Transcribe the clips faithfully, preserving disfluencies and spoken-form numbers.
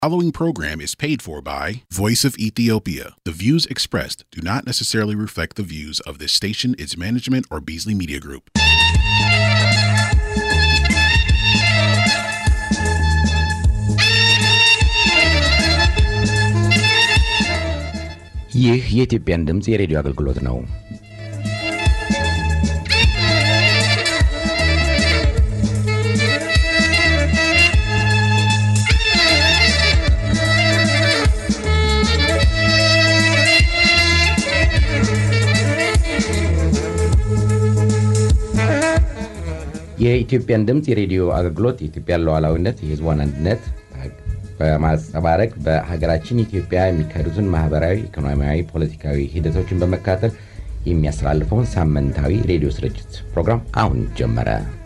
Following program is paid for by Voice of Ethiopia. The views expressed do not necessarily reflect the views of this station, its management, or Beasley Media Group. ይህ የኢትዮጵያን ድምጽ የሬዲዮ አገልግሎት ነው። የኢትዮጵያን ድምጽ የሬዲዮ አገልግሎት የኢትዮጵያን ሉዓላዊነት የሕዝቧን አንድነት በማስተባበቅ በሀገራችን ኢትዮጵያ የሚካሄዱትን ማህበራዊ፣ ኢኮኖሚያዊ፣ ፖለቲካዊ ሂደቶችን በመከታተል የሚያስተላልፈውን ሳምንታዊ ሬዲዮ ስርጭት ፕሮግራም አሁን ጀመረ።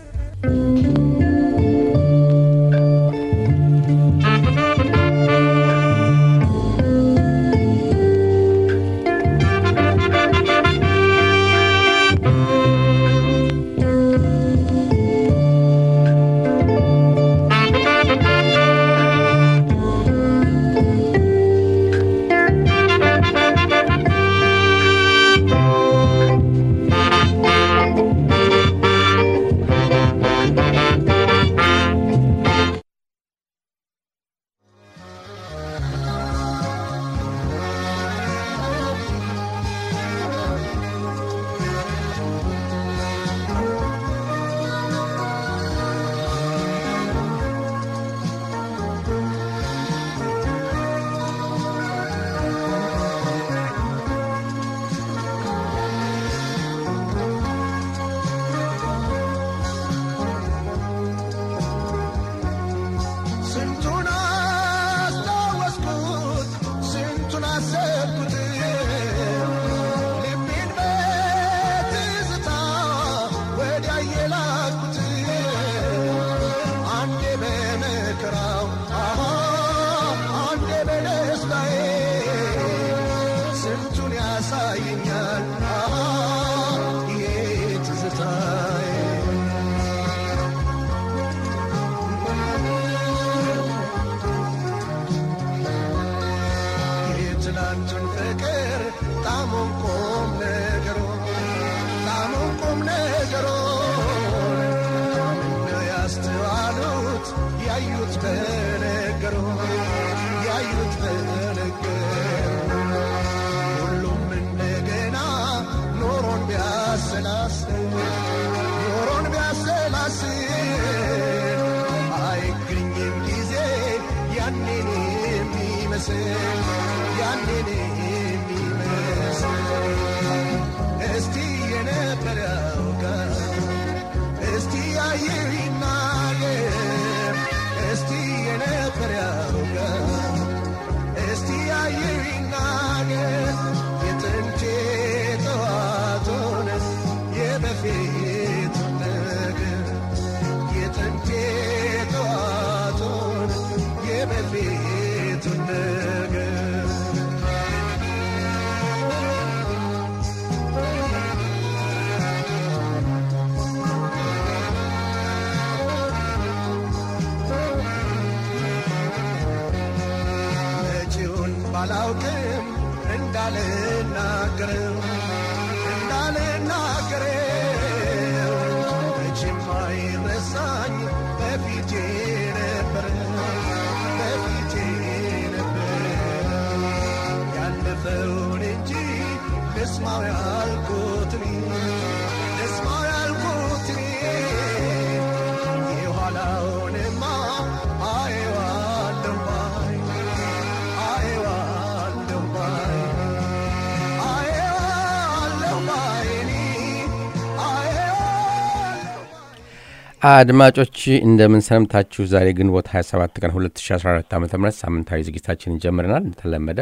አድማጮች እንደምን ሰምታችሁ ዛሬ ግንቦት ሃያ ሰባት ቀን ሁለት ሺህ አስራ አራት ዓ.ም ሳምንታዊ ዝግጅታችንን ጀምረናል። እንደተለመደ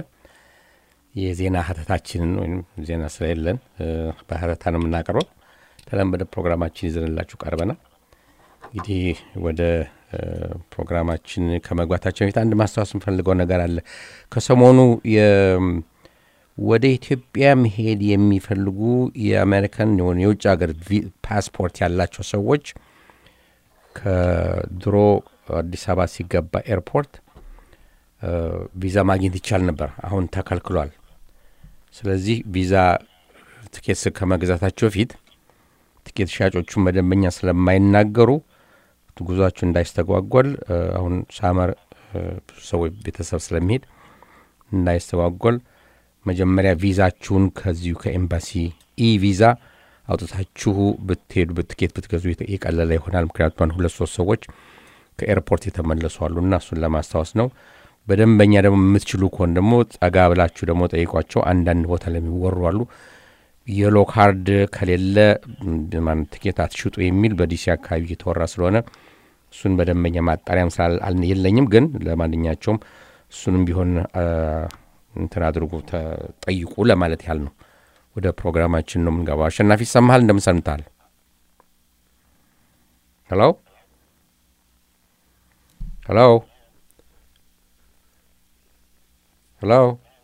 የዜና ሀተታችንን ወይም ዜና ስለሌለን በሀተታ ነው የምናቀርበው። ተለመደ ፕሮግራማችን ይዘንላችሁ ቀርበናል። እንግዲህ ወደ ፕሮግራማችን ከመግባታችን በፊት አንድ ማስተዋወስ የምፈልገው ነገር አለ። ከሰሞኑ ወደ ኢትዮጵያ መሄድ የሚፈልጉ የአሜሪካን የውጭ ሀገር ፓስፖርት ያላቸው ሰዎች ከድሮ አዲስ አበባ ሲገባ ኤርፖርት ቪዛ ማግኘት ይቻል ነበር አሁን ተከልክሏል ስለዚህ ቪዛ ትኬት ከመግዛታቸው ፊት ትኬት ሻጮቹ መደበኛ ስለማይናገሩ ጉዟቸው እንዳይስተጓጓል አሁን ሳመር ሰው ቤተሰብ ስለሚሄድ እንዳይስተጓጓል መጀመሪያ ቪዛችሁን ከዚሁ ከኤምባሲ ኢ ቪዛ አውጥታችሁ ብትሄዱ በትኬት ብትገዙ ይቀለለ ይሆናል ምክንያቱም ሁለት ሶስት ሰዎች ከኤርፖርት የተመለሱ አሉና እሱን ለማስተዋወስ ነው በደንበኛ ደግሞ የምትችሉ ከሆነ ደግሞ ጸጋ ብላችሁ ደግሞ ጠይቋቸው አንዳንድ ቦታ ለሚወሩ አሉ የሎ ካርድ ከሌለ ማን ትኬት አትሽጡ የሚል በዲሲ አካባቢ የተወራ ስለሆነ እሱን በደንበኛ ማጣሪያም ስላል የለኝም ግን ለማንኛቸውም እሱንም ቢሆን እንትን አድርጉ ተጠይቁ ለማለት ያህል ነው ወደ ፕሮግራማችን ነው የምንገባው አሸናፊ ሰማሃል እንደምሰምታል ሄሎ ሄሎ ሄሎ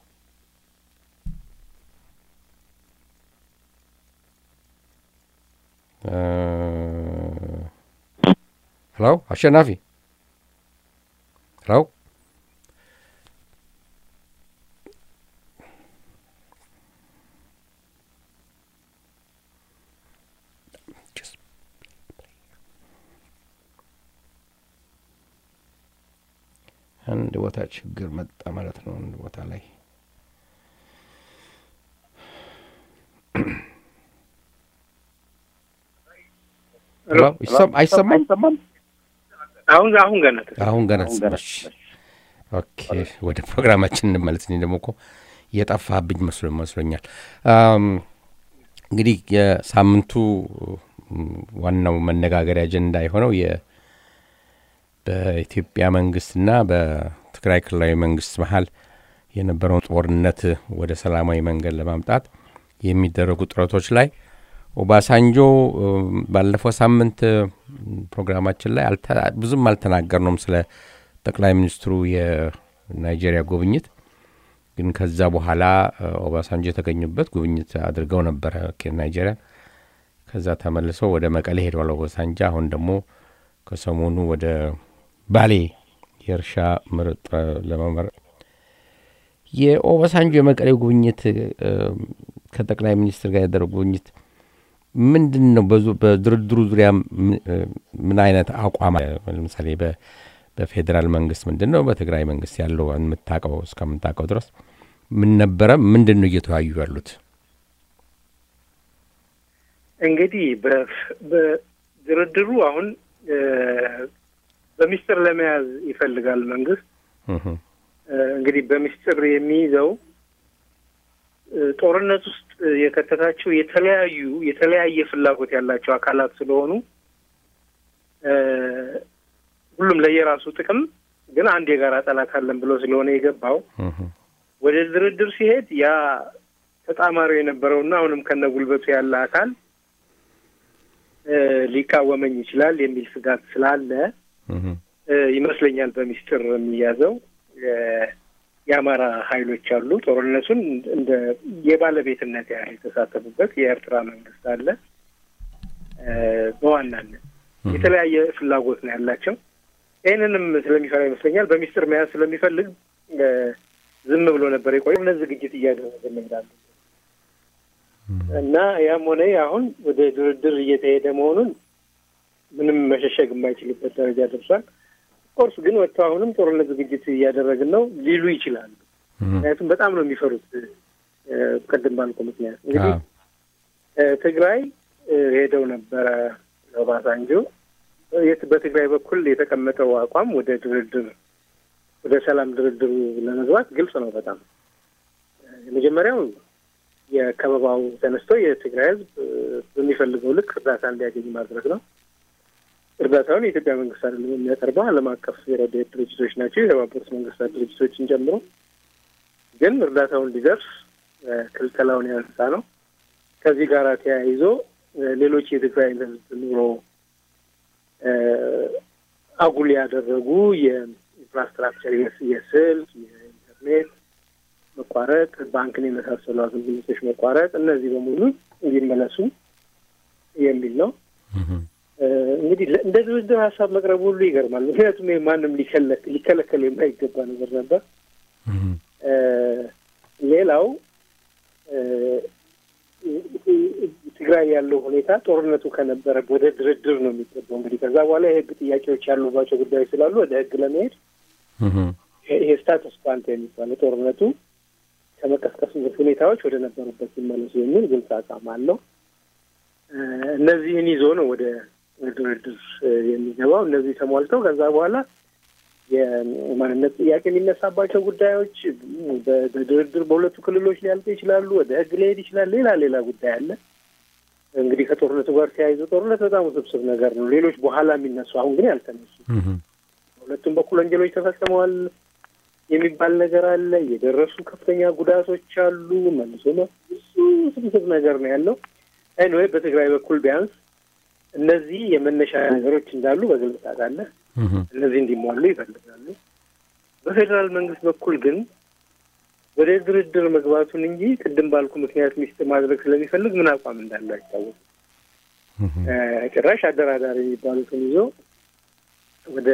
ሄሎ አሸናፊ ሄሎ አንድ ቦታ ችግር መጣ ማለት ነው አንድ ቦታ ላይ ሄሎ ይሰማ አይሰማም አሁን አሁን ገና አሁን ገና ኦኬ ወደ ፕሮግራማችን እንመለስ እኔ ደግሞ እኮ የጠፋብኝ መስሎ መስሎኛል እንግዲህ የሳምንቱ ዋናው መነጋገሪያ አጀንዳ የሆነው የ በኢትዮጵያ መንግስትና በትግራይ ክልላዊ መንግስት መሃል የነበረው ጦርነት ወደ ሰላማዊ መንገድ ለማምጣት የሚደረጉ ጥረቶች ላይ ኦባሳንጆ ባለፈው ሳምንት ፕሮግራማችን ላይ ብዙም አልተናገርነውም ስለ ጠቅላይ ሚኒስትሩ የናይጄሪያ ጉብኝት ግን ከዛ በኋላ ኦባሳንጆ የተገኙበት ጉብኝት አድርገው ነበር ከናይጄሪያ ከዛ ተመልሰው ወደ መቀሌ ሄደዋል ኦባሳንጆ አሁን ደግሞ ከሰሞኑ ወደ ባሌ የርሻ ምርጥ ለማመር የኦባሳንጆ የመቀሌ ጉብኝት ከጠቅላይ ሚኒስትር ጋር ያደረጉ ጉብኝት ምንድነው በድርድሩ ዙሪያ ምን አይነት አቋም ለምሳሌ በፌደራል መንግስት ምንድነው በትግራይ መንግስት ያለው የምታቀው እስከምታቀው ድረስ ምን ነበር ምንድነው እየተያዩ ያሉት እንግዲህ በድርድሩ አሁን በሚስጥር ለመያዝ ይፈልጋል መንግስት እንግዲህ በሚስጥር የሚይዘው ጦርነት ውስጥ የከተታቸው የተለያዩ የተለያየ ፍላጎት ያላቸው አካላት ስለሆኑ ሁሉም ለየራሱ ጥቅም ግን አንድ የጋራ ጠላት አለን ብሎ ስለሆነ የገባው ወደ ድርድር ሲሄድ ያ ተጣማሪ የነበረውና አሁንም ከነጉልበቱ ያለ አካል ሊቃወመኝ ይችላል የሚል ስጋት ስላለ ይመስለኛል በሚስጥር የሚያዘው የአማራ ኃይሎች አሉ ጦርነቱን እንደ የባለቤትነት ያህል ተሳተፉበት የኤርትራ መንግስት አለ በዋናነት የተለያየ ፍላጎት ነው ያላቸው ይሄንንም ስለሚፈራ ይመስለኛል በሚስጥር መያዝ ስለሚፈልግ ዝም ብሎ ነበር የቆየው እነዚህ ዝግጅት እያደረገ ነበር እና ያም ሆነ አሁን ወደ ድርድር እየተሄደ መሆኑን ምንም መሸሸግ የማይችልበት ደረጃ ደርሷል ኮርስ ግን ወጥተው አሁንም ጦርነት ዝግጅት እያደረግን ነው ሊሉ ይችላሉ ምክንያቱም በጣም ነው የሚፈሩት ቀደም ባልኩ ምክንያት እንግዲህ ትግራይ ሄደው ነበር ኦባሳንጆ በትግራይ በኩል የተቀመጠው አቋም ወደ ድርድር ወደ ሰላም ድርድር ለመግባት ግልጽ ነው በጣም የመጀመሪያው የከበባው ተነስቶ የትግራይ ህዝብ በሚፈልገው ልክ እርዳታ እንዲያገኝ ማድረግ ነው እርዳታውን የኢትዮጵያ መንግስት አይደለም የሚያቀርበው ዓለም አቀፍ የረድኤት ድርጅቶች ናቸው የተባበሩት መንግስታት ድርጅቶችን ጨምሮ ግን እርዳታው እንዲደርስ ክልከላውን ያነሳ ነው ከዚህ ጋር ተያይዞ ሌሎች የትግራይ ህዝብ ኑሮ አጉል ያደረጉ የኢንፍራስትራክቸር የስልክ የኢንተርኔት መቋረጥ ባንክን የመሳሰሉ አገልግሎቶች መቋረጥ እነዚህ በሙሉ እንዲመለሱ የሚል ነው እንግዲህ እንግዲህ እንደ ድርድር ሀሳብ መቅረቡ ሁሉ ይገርማል። ምክንያቱም ማንም ሊከለክ ሊከለከል የማይገባ ነገር ነበር። ሌላው ትግራይ ያለው ሁኔታ ጦርነቱ ከነበረ ወደ ድርድር ነው የሚገባው። እንግዲህ ከዛ በኋላ የህግ ጥያቄዎች ያሉባቸው ጉዳዮች ስላሉ ወደ ህግ ለመሄድ ይሄ ስታተስ ኳንተ የሚባለው ጦርነቱ ከመቀስቀሱ ሁኔታዎች ወደ ነበሩበት ሲመለሱ የሚል ግልጽ አቋም አለው። እነዚህን ይዞ ነው ወደ ድርድር የሚገባው። እነዚህ ተሟልተው ከዛ በኋላ የማንነት ጥያቄ የሚነሳባቸው ጉዳዮች በድርድር በሁለቱ ክልሎች ሊያልቁ ይችላሉ። ወደ ህግ ሊሄድ ይችላል። ሌላ ሌላ ጉዳይ አለ። እንግዲህ ከጦርነቱ ጋር ተያይዞ ጦርነት በጣም ውስብስብ ነገር ነው። ሌሎች በኋላ የሚነሱ አሁን ግን ያልተነሱ ሁለቱም በኩል ወንጀሎች ተፈጽመዋል የሚባል ነገር አለ። የደረሱ ከፍተኛ ጉዳቶች አሉ። መልሶ ነው እሱ ውስብስብ ነገር ነው ያለው። አይኖይ በትግራይ በኩል ቢያንስ እነዚህ የመነሻ ነገሮች እንዳሉ በግልጽ ታውቃለህ። እነዚህ እንዲሟሉ ይፈልጋሉ። በፌደራል መንግስት በኩል ግን ወደ ድርድር መግባቱን እንጂ ቅድም ባልኩ ምክንያት ሚስጥር ማድረግ ስለሚፈልግ ምን አቋም እንዳለው አይታወቅም። ጭራሽ አደራዳሪ የሚባሉትን ይዞ ወደ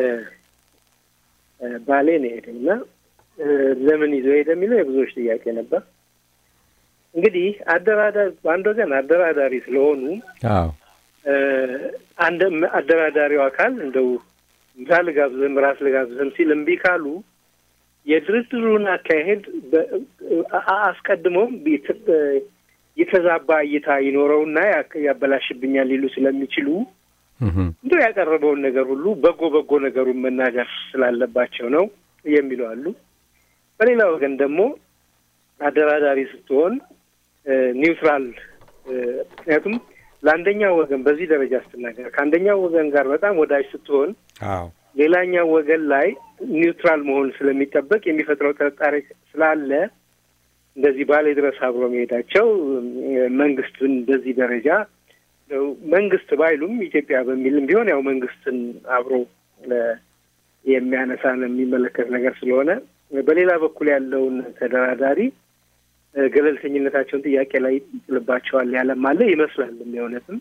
ባሌ ነው የሄደውና ለምን ይዞ ሄደ የሚለው የብዙዎች ጥያቄ ነበር። እንግዲህ አደራዳሪ በአንድ ወገን አደራዳሪ ስለሆኑ አዎ አንድ አደራዳሪው አካል እንደው ምሳል ጋብዘም ራስ ለጋብዘም ሲል እምቢ ካሉ የድርድሩን አካሄድ አስቀድሞም የተዛባ እይታ ይኖረውና ያበላሽብኛል ሊሉ ስለሚችሉ እንደው ያቀረበውን ነገር ሁሉ በጎ በጎ ነገሩን መናገር ስላለባቸው ነው የሚሉ አሉ። በሌላ ወገን ደግሞ አደራዳሪ ስትሆን ኒውትራል ምክንያቱም ለአንደኛው ወገን በዚህ ደረጃ ስትናገር ከአንደኛው ወገን ጋር በጣም ወዳጅ ስትሆን አዎ ሌላኛው ወገን ላይ ኒውትራል መሆን ስለሚጠበቅ የሚፈጥረው ጥርጣሬ ስላለ እንደዚህ ባለ ድረስ አብሮ መሄዳቸው መንግስትን በዚህ ደረጃ መንግስት ባይሉም ኢትዮጵያ በሚልም ቢሆን ያው መንግስትን አብሮ የሚያነሳን የሚመለከት ነገር ስለሆነ በሌላ በኩል ያለውን ተደራዳሪ ገለልተኝነታቸውን ጥያቄ ላይ ይጥልባቸዋል ያለም አለ ይመስላል። የሚሆነትም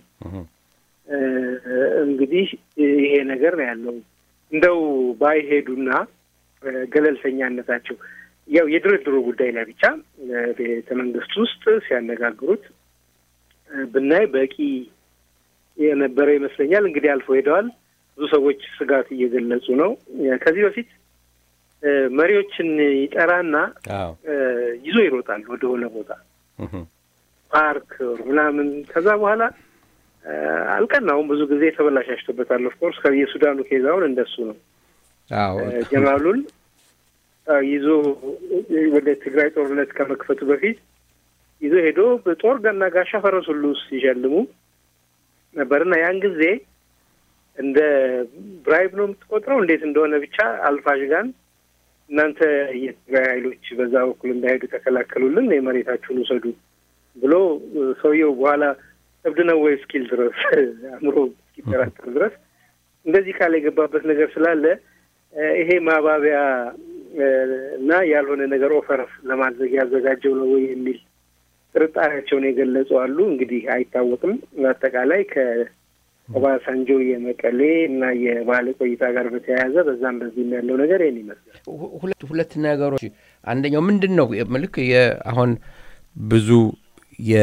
እንግዲህ ይሄ ነገር ነው ያለው። እንደው ባይሄዱና ገለልተኛነታቸው ያው የድርድሩ ጉዳይ ላይ ብቻ ቤተ መንግስት ውስጥ ሲያነጋግሩት ብናይ በቂ የነበረ ይመስለኛል። እንግዲህ አልፎ ሄደዋል። ብዙ ሰዎች ስጋት እየገለጹ ነው። ከዚህ በፊት መሪዎችን ይጠራና ይዞ ይሮጣል ወደ ሆነ ቦታ ፓርክ ምናምን። ከዛ በኋላ አልቀናውም ብዙ ጊዜ ተበላሽቶበታል። ኦፍ ኮርስ ከየሱዳኑ ኬዛውን እንደሱ ነው። አዎ ጀማሉን ይዞ ወደ ትግራይ ጦርነት ከመክፈቱ በፊት ይዞ ሄዶ በጦር ገና ጋሻ ፈረስ ሁሉ ሲሸልሙ ነበርና ያን ጊዜ እንደ ብራይብ ነው የምትቆጥረው እንዴት እንደሆነ ብቻ አልፋሽጋን እናንተ የትግራይ ኃይሎች በዛ በኩል እንዳይሄዱ ተከላከሉልን የመሬታችሁን ወሰዱ ብሎ ሰውየው በኋላ እብድነው ወይ ስኪል ድረስ አምሮ እስኪጠራጠር ድረስ እንደዚህ ካለ የገባበት ነገር ስላለ ይሄ ማባቢያ እና ያልሆነ ነገር ኦፈር ለማድረግ ያዘጋጀው ነው ወይ የሚል ጥርጣሬያቸውን የገለጹ አሉ። እንግዲህ አይታወቅም። አጠቃላይ ከኦባሳንጆ የመቀሌ እና የባለ ቆይታ ጋር በተያያዘ በዛም በዚህ ያለው ነገር ይሄን ይመስላል። ሁለት ሁለት ነገሮች አንደኛው ምንድነው መልክ የአሁን ብዙ የ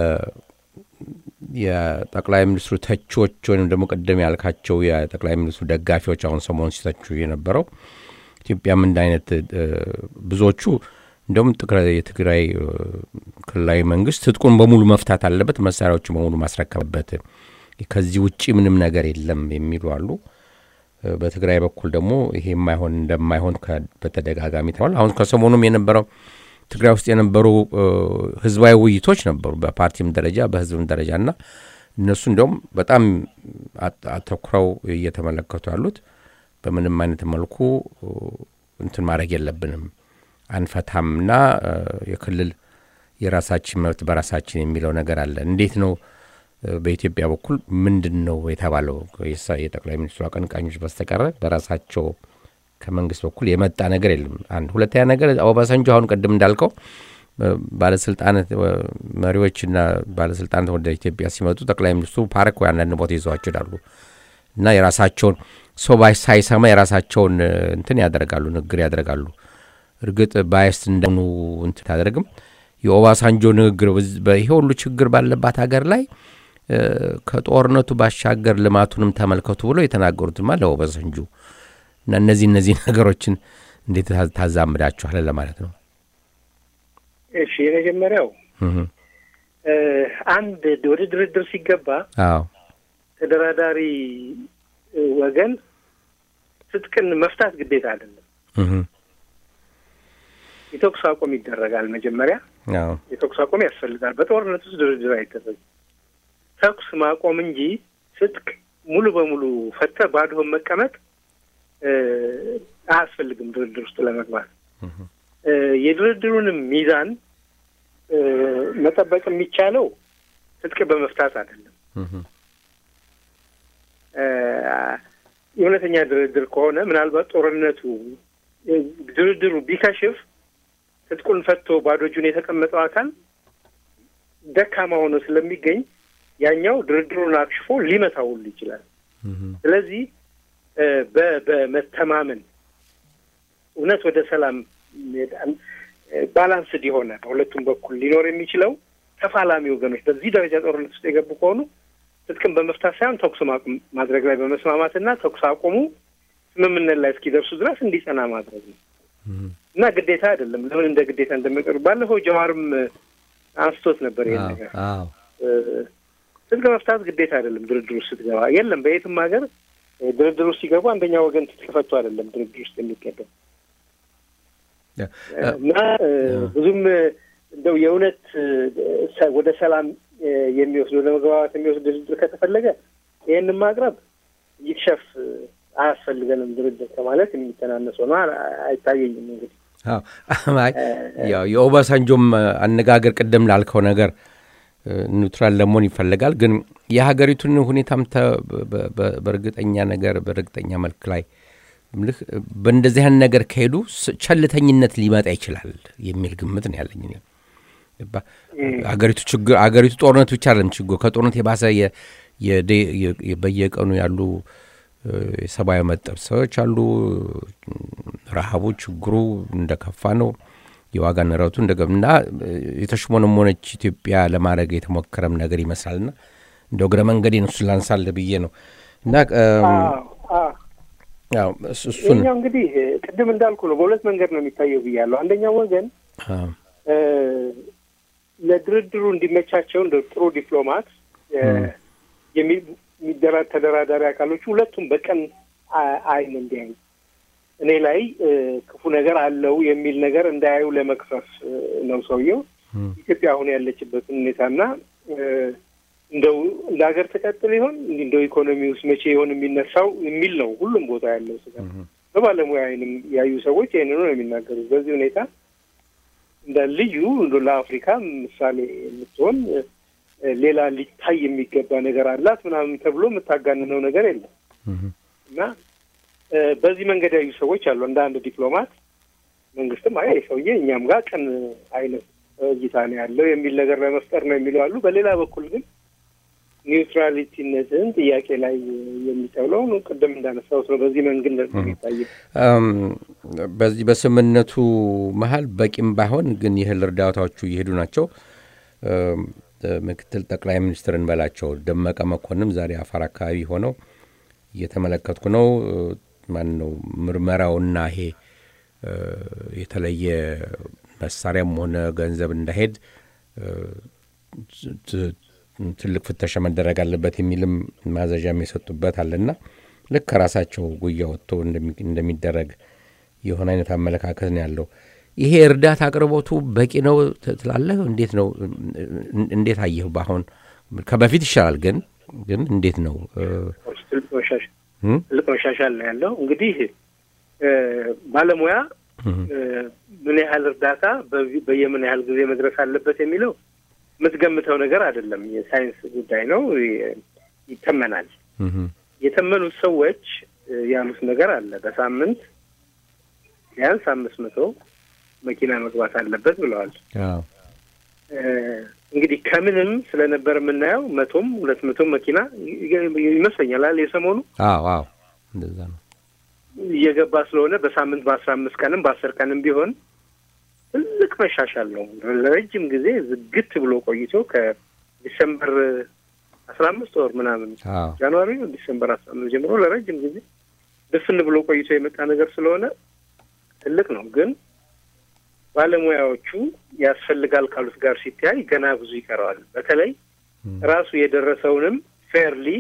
የጠቅላይ ሚኒስትሩ ተቾች ወይንም ደግሞ ቀደም ያልካቸው የጠቅላይ ሚኒስትሩ ደጋፊዎች አሁን ሰሞኑን ሲተቹ የነበረው ኢትዮጵያ ምን አይነት ብዙዎቹ እንደውም የትግራይ ክልላዊ መንግስት ትጥቁን በሙሉ መፍታት አለበት፣ መሳሪያዎችን በሙሉ ማስረከብበት፣ ከዚህ ውጪ ምንም ነገር የለም የሚሉ አሉ። በትግራይ በኩል ደግሞ ይሄ የማይሆን እንደማይሆን በተደጋጋሚ ተባለ። አሁን ከሰሞኑም የነበረው ትግራይ ውስጥ የነበሩ ህዝባዊ ውይይቶች ነበሩ በፓርቲም ደረጃ በህዝብም ደረጃና እነሱ እንደውም በጣም አተኩረው እየተመለከቱ ያሉት በምንም አይነት መልኩ እንትን ማድረግ የለብንም አንፈታምና የክልል የራሳችን መብት በራሳችን የሚለው ነገር አለ። እንዴት ነው በኢትዮጵያ በኩል ምንድነው የተባለው? የጠቅላይ ሚኒስትሩ አቀንቃኞች በስተቀር በራሳቸው ከመንግስት በኩል የመጣ ነገር የለም። አንድ ሁለተኛ ነገር ኦባሳንጆ አሁን ቀደም እንዳልከው ባለስልጣናት መሪዎችና ባለስልጣናት ወደ ኢትዮጵያ ሲመጡ ጠቅላይ ሚኒስትሩ ፓርክ ወይ አንዳንድ ቦታ ይዘዋቸው ይላሉ እና የራሳቸውን ሶባይ ሳይሰማ የራሳቸውን እንትን ያደርጋሉ ንግግር ያደርጋሉ እርግጥ ባይስ እንደሆኑ እንትን ታደርግም የኦባሳንጆ ንግግር በይሄ ሁሉ ችግር ባለባት ሀገር ላይ ከጦርነቱ ባሻገር ልማቱንም ተመልከቱ ብሎ የተናገሩት ማለት ኦባሳንጆ እና እነዚህ እነዚህ ነገሮችን እንዴት ታዛምዳቸዋል ለማለት ነው እሺ የመጀመሪያው አንድ ወደ ድርድር ሲገባ አዎ ተደራዳሪ ወገን ትጥቅን መፍታት ግዴታ አይደለም እህ የተኩስ አቁም ይደረጋል መጀመሪያ አዎ የተኩስ አቁም ያስፈልጋል በጦርነት ውስጥ ድርድር አይደረግም ተኩስ ማቆም እንጂ ትጥቅ ሙሉ በሙሉ ፈተ ባዶን መቀመጥ አያስፈልግም ድርድር ውስጥ ለመግባት የድርድሩንም ሚዛን መጠበቅ የሚቻለው ትጥቅ በመፍታት አይደለም የእውነተኛ ድርድር ከሆነ ምናልባት ጦርነቱ ድርድሩ ቢከሽፍ ትጥቁን ፈቶ ባዶ እጁን የተቀመጠው አካል ደካማ ሆኖ ስለሚገኝ ያኛው ድርድሩን አክሽፎ ሊመታው ይችላል ስለዚህ በመተማመን እውነት ወደ ሰላም ባላንስ ዲሆነ ሁለቱም በኩል ሊኖር የሚችለው ተፋላሚ ወገኖች በዚህ ደረጃ ጦርነት ውስጥ የገቡ ከሆኑ ትጥቅን በመፍታት ሳይሆን ተኩስ ማድረግ ላይ በመስማማትና ተኩስ አቁሙ ስምምነት ላይ እስኪደርሱ ድረስ እንዲጸና ማድረግ ነው እና ግዴታ አይደለም ለምን እንደ ግዴታ እንደሚቀርብ ባለፈው ጀዋርም አንስቶት ነበር ይሄ ነገር አዎ ትጥቅ መፍታት ግዴታ አይደለም ድርድር ውስጥ ስትገባ የለም በየትም ሀገር ድርድር ውስጥ ሲገቡ አንደኛው ወገን ትጥቅ ፈቶ አይደለም ድርድር ውስጥ የሚገባው እና ብዙም እንደው የእውነት ወደ ሰላም የሚወስድ ወደ መግባባት የሚወስድ ድርድር ከተፈለገ ይሄንን ማቅረብ ይክሸፍ አያስፈልገንም ድርድር ከማለት የሚተናነስ ሆኖ አይታየኝም እንግዲህ አዎ ያው የኦባሳንጆም አነጋገር ቀደም ላልከው ነገር ኒውትራል ለመሆን ይፈልጋል ግን የሀገሪቱን ሁኔታም በእርግጠኛ ነገር በእርግጠኛ መልክ ላይ ምልህ በእንደዚህ አይነት ነገር ከሄዱ ቸልተኝነት ሊመጣ ይችላል የሚል ግምት ነው ያለኝ ነው አገሪቱ ችግር አገሪቱ ጦርነት ብቻ አይደለም ችግሩ ከጦርነት የባሰ የበየቀኑ ያሉ የሰብአዊ መጥሰዎች አሉ ረሃቡ ችግሩ እንደከፋ ነው የዋጋ ንረቱ እንደገምና የተሽሞነም ሆነች ኢትዮጵያ ለማድረግ የተሞከረም ነገር ይመስላልና እንደው ግረ መንገዴን እሱ ላንሳል ብዬ ነው እና ያው እሱን ያው እንግዲህ ቅድም እንዳልኩ ነው በሁለት መንገድ ነው የሚታየው ብያለሁ አንደኛው ወገን ለድርድሩ እንዲመቻቸው እንደ ጥሩ ዲፕሎማት የሚደራ ተደራዳሪ አካሎች ሁለቱም በቀን አይን እንዲያዩ እኔ ላይ ክፉ ነገር አለው የሚል ነገር እንዳያዩ ለመክፈፍ ነው ሰውየው ኢትዮጵያ አሁን ያለችበት ሁኔታና እንደው ለሀገር ተቀጥል ይሆን እንደው ኢኮኖሚውስ መቼ ይሆን የሚነሳው የሚል ነው ሁሉም ቦታ ያለው ስጋት በባለሙያ አይንም ያዩ ሰዎች ይሄንን ነው የሚናገሩት በዚህ ሁኔታ እንደ ልዩ እንደው ለአፍሪካ ምሳሌ የምትሆን ሌላ ሊታይ የሚገባ ነገር አላት ምናምን ተብሎ የምታጋንነው ነገር የለም እና በዚህ መንገድ ያዩ ሰዎች አሉ እንደ አንድ ዲፕሎማት መንግስትም አይ ሰውዬ እኛም ጋር ቀን አይነት እይታ ነው ያለው የሚል ነገር ለመፍጠር ነው የሚለው አሉ በሌላ በኩል ግን ኒውትራሊቲነትን ጥያቄ ላይ የሚጠውለው ነው ቀደም እንዳነሳው ነው በዚህ መንገድ ነው የሚታየው በዚህ በስምነቱ መሃል በቂም ባይሆን ግን ይህል እርዳታዎቹ ይሄዱ ናቸው ምክትል ጠቅላይ ሚኒስትርን በላቸው ደመቀ መኮንን ዛሬ አፋር አካባቢ ሆነው እየተመለከትኩ ነው ማን ነው ምርመራውና ይሄ የተለየ መሳሪያም ሆነ ገንዘብ እንዳይሄድ ትልቅ ፍተሻ መደረግ አለበት የሚልም ማዘዣም የሰጡበት አለና ልክ ራሳቸው ጉያ ወጥቶ እንደሚደረግ የሆነ አይነት አመለካከት ነው ያለው ይሄ እርዳታ አቅርቦቱ በቂ ነው ትላለህ እንዴት ነው እንዴት አየህ ባሁን ከበፊት ይሻላል ግን ግን እንዴት ነው ለቆሻሻል ነው ያለው እንግዲህ ባለሙያ ምን ያህል እርዳታ በየምን ያህል ጊዜ መድረስ አለበት የሚለው ምትገምተው ነገር አይደለም የሳይንስ ጉዳይ ነው ይተመናል የተመኑት ሰዎች ያሉት ነገር አለ በሳምንት ቢያንስ አምስት መቶ መኪና መግባት አለበት ብለዋል አዎ እንግዲህ ከምንም ስለነበር የምናየው መቶም ሁለት መቶም መኪና ይመስለኛል የሰሞኑ አዎ አዎ እንደዛ ነው እየገባ ስለሆነ በሳምንት በአስራ አምስት ቀንም በአስር ቀንም ቢሆን ትልቅ መሻሻል ነው። ለረጅም ጊዜ ዝግት ብሎ ቆይቶ ከዲሴምበር አስራ አምስት ወር ምናምን ጃንዋሪ ዲሴምበር አስራ አምስት ጀምሮ ለረጅም ጊዜ ድፍን ብሎ ቆይቶ የመጣ ነገር ስለሆነ ትልቅ ነው። ግን ባለሙያዎቹ ያስፈልጋል ካሉት ጋር ሲታይ ገና ብዙ ይቀራል። በተለይ ራሱ የደረሰውንም ፌርሊ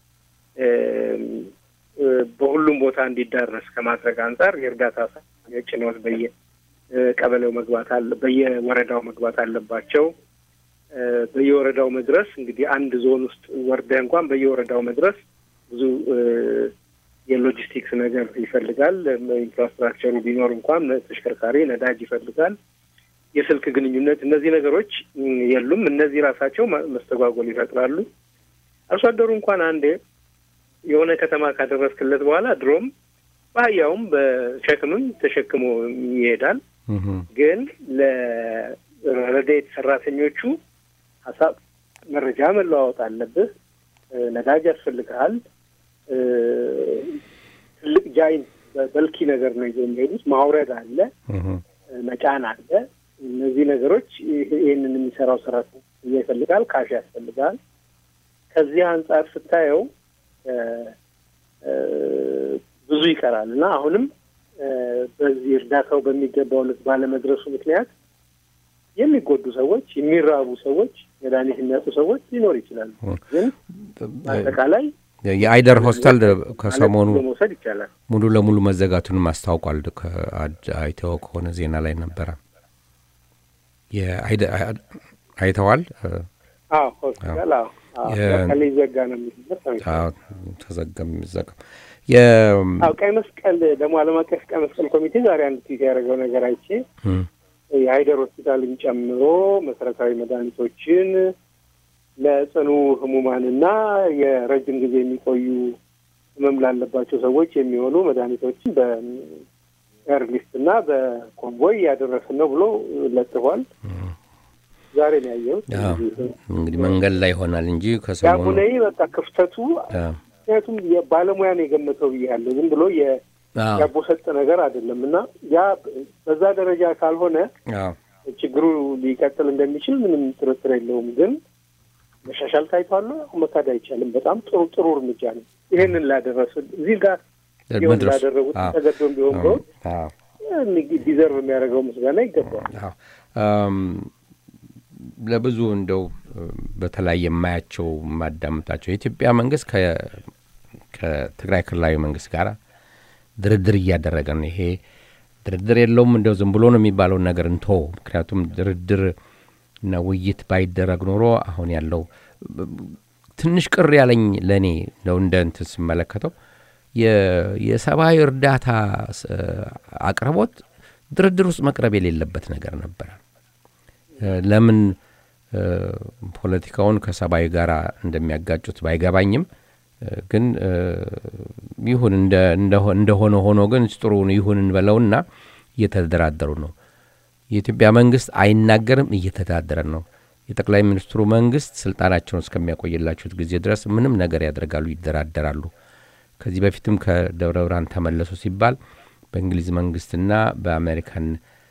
በሁሉም ቦታ እንዲዳረስ ከማድረግ አንፃር የእርዳታ ሰጪዎች በየ ቀበሌው መግባት አለ በየወረዳው መግባት አለባቸው። በየወረዳው መድረስ እንግዲህ አንድ ዞን ውስጥ ወርደህ እንኳን በየወረዳው መድረስ ብዙ የሎጂስቲክስ ነገር ይፈልጋል። ኢንፍራስትራክቸሩ ቢኖር እንኳን ተሽከርካሪ ነዳጅ ይፈልጋል። የስልክ ግንኙነት እነዚህ ነገሮች የሉም። እነዚህ ራሳቸው መስተጓጎል ይፈጥራሉ። አርሶ አደሩ እንኳን አንዴ የሆነ ከተማ ካደረስክለት በኋላ ድሮም ባያውም በሸክምም ተሸክሞ ይሄዳል። ግን ለረዳት ሰራተኞቹ ሐሳብ መረጃ መለዋወጥ አለብህ። ነዳጅ ያስፈልጋል። ትልቅ ጃይንት በልኪ ነገር ነው የሚሄዱት። ማውረድ አለ፣ መጫን አለ። እነዚህ ነገሮች ይሄንን የሚሰራው ሰራተኛ ይፈልጋል፣ ካሽ ያስፈልጋል። ከዚህ አንፃር ስታየው ብዙ ይቀራል እና አሁንም በዚህ እርዳታው በሚገባው ልክ ባለመድረሱ ምክንያት የሚጎዱ ሰዎች፣ የሚራቡ ሰዎች፣ መድኃኒት የሚያጡ ሰዎች ሊኖር ይችላል። ግን አጠቃላይ የአይደር ሆስፒታል ከሰሞኑ መውሰድ ይቻላል ሙሉ ለሙሉ መዘጋቱን ማስታወቋል። አይተው ከሆነ ዜና ላይ ነበረ። የአይደር አይተዋል። አዎ ሆስፒታል አዎ አዎ ዘጋ ነው የሚለው። አዎ ተዘጋም ዘጋ። የአው ቀይ መስቀል ደግሞ ዓለም አቀፍ ቀይ መስቀል ኮሚቴ ዛሬ አንድ ትይት ያደረገው ነገር አይቼ የአይደር ሆስፒታልን ጨምሮ መሰረታዊ መድኃኒቶችን ለጽኑ ህሙማንና የረጅም ጊዜ የሚቆዩ ህመም ላለባቸው ሰዎች የሚሆኑ መድኃኒቶችን በኤርሊስትና በኮንቮይ ያደረስን ነው ብሎ ለጥፏል። ዛሬ ነው ያየው። እንግዲህ መንገድ ላይ ይሆናል እንጂ ከሰሞኑ ያቡነይ በቃ ክፍተቱ ምክንያቱም የባለሙያ ነው የገመተው ይያለው ዝም ብሎ ያቦሰጠ ነገር አይደለምና ያ በዛ ደረጃ ካልሆነ ችግሩ ሊቀጥል እንደሚችል ምንም ጥርጥር የለውም። ግን መሻሻል ታይቷል። መካድ አይቻልም። በጣም ጥሩ ጥሩ እርምጃ ነው። ይሄንን ላደረሱ እዚህ ጋር ያደረጉት ተገዶም ቢሆን ነው አዎ ዲዘርቭ የሚያደርገው ምስጋና ይገባል። አዎ ለብዙ እንደው በተለይ የማያቸው ማዳምጣቸው የኢትዮጵያ መንግስት ከ ከትግራይ ክልላዊ መንግስት ጋር ድርድር እያደረገ ነው። ይሄ ድርድር የለውም እንደው ዝም ብሎ ነው የሚባለው ነገር እንቶ ምክንያቱም ድርድር እና ውይይት ባይደረግ ኖሮ አሁን ያለው ትንሽ ቅር ያለኝ ለኔ ነው እንደ እንትን ስመለከተው የሰብአዊ እርዳታ አቅርቦት ድርድር ውስጥ መቅረብ የሌለበት ነገር ነበር። ለምን ፖለቲካውን ከሰብአዊ ጋር እንደሚያጋጩት ባይገባኝም ግን ይሁን እንደ እንደሆነ ሆኖ ግን ጥሩ ይሁን እንበለውና እየተደራደሩ ነው። የኢትዮጵያ መንግስት አይናገርም፣ እየተዳደረ ነው። የጠቅላይ ሚኒስትሩ መንግስት ስልጣናቸውን እስከሚያቆይላቸው ጊዜ ድረስ ምንም ነገር ያደርጋሉ፣ ይደራደራሉ። ከዚህ በፊትም ከደብረ ብርሃን ተመለሱ ሲባል በእንግሊዝ መንግስትና በአሜሪካን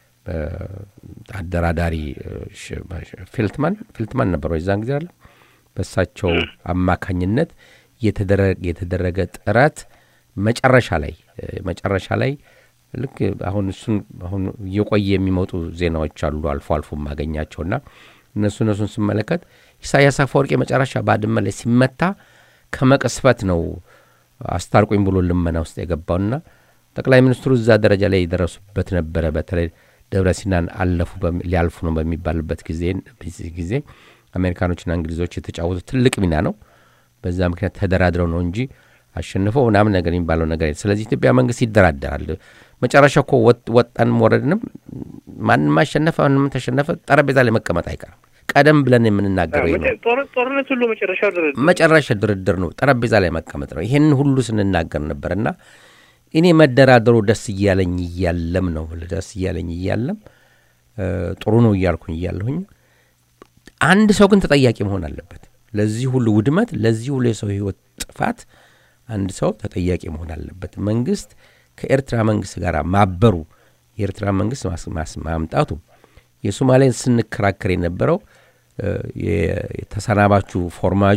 አደራዳሪ ፊልትማን ፊልትማን ነበር ወይዛን ጊዜ አይደል በሳቸው አማካኝነት የተደረገ የተደረገ ጥረት መጨረሻ ላይ መጨረሻ ላይ ልክ አሁን እሱን አሁን እየቆየ የሚመጡ ዜናዎች አሉ አልፎ አልፎ ማገኛቸውና እነሱ እነሱን ስመለከት ኢሳያስ አፈወርቂ መጨረሻ ባድመ ላይ ሲመታ ከመቀስፈት ነው አስታርቁኝ ብሎ ልመና ውስጥ የገባውና ጠቅላይ ሚኒስትሩ እዛ ደረጃ ላይ ደረሱበት ነበር። በተለይ ደብረሲናን አለፉ ሊያልፉ ነው በሚባልበት ጊዜ ጊዜ አሜሪካኖችና እንግሊዞች የተጫወቱት ትልቅ ሚና ነው። በዛ ምክንያት ተደራድረው ነው እንጂ አሸንፈው ምናምን ነገር የሚባለው ነገር አይደለም። ስለዚህ ኢትዮጵያ መንግስት ይደራደራል። መጨረሻው እኮ ወጣን ወረድንም ማንንም አሸነፈ ማንንም ተሸነፈ ጠረጴዛ ላይ መቀመጥ አይቀርም። ቀደም ብለን የምንናገረው ይሄ ነው። ጦርነት ሁሉ መጨረሻው ድርድር መጨረሻ ድርድር ነው፣ ጠረጴዛ ላይ መቀመጥ ነው። ይሄን ሁሉ ስንናገር ነበርና እኔ መደራደሩ ደስ ይያለኝ ይያለም ነው ደስ ይያለኝ ይያለም ጥሩ ነው ይያልኩኝ ይያለሁኝ አንድ ሰው ግን ተጠያቂ መሆን አለበት ለዚህ ሁሉ ውድመት ለዚህ ሁሉ የሰው ህይወት ጥፋት አንድ ሰው ተጠያቂ መሆን አለበት መንግስት ከኤርትራ መንግስት ጋር ማበሩ የኤርትራ መንግስት ማስማምጣቱ የሶማሌን ስንከራከር የነበረው የተሰናባቹ ፎርማጆ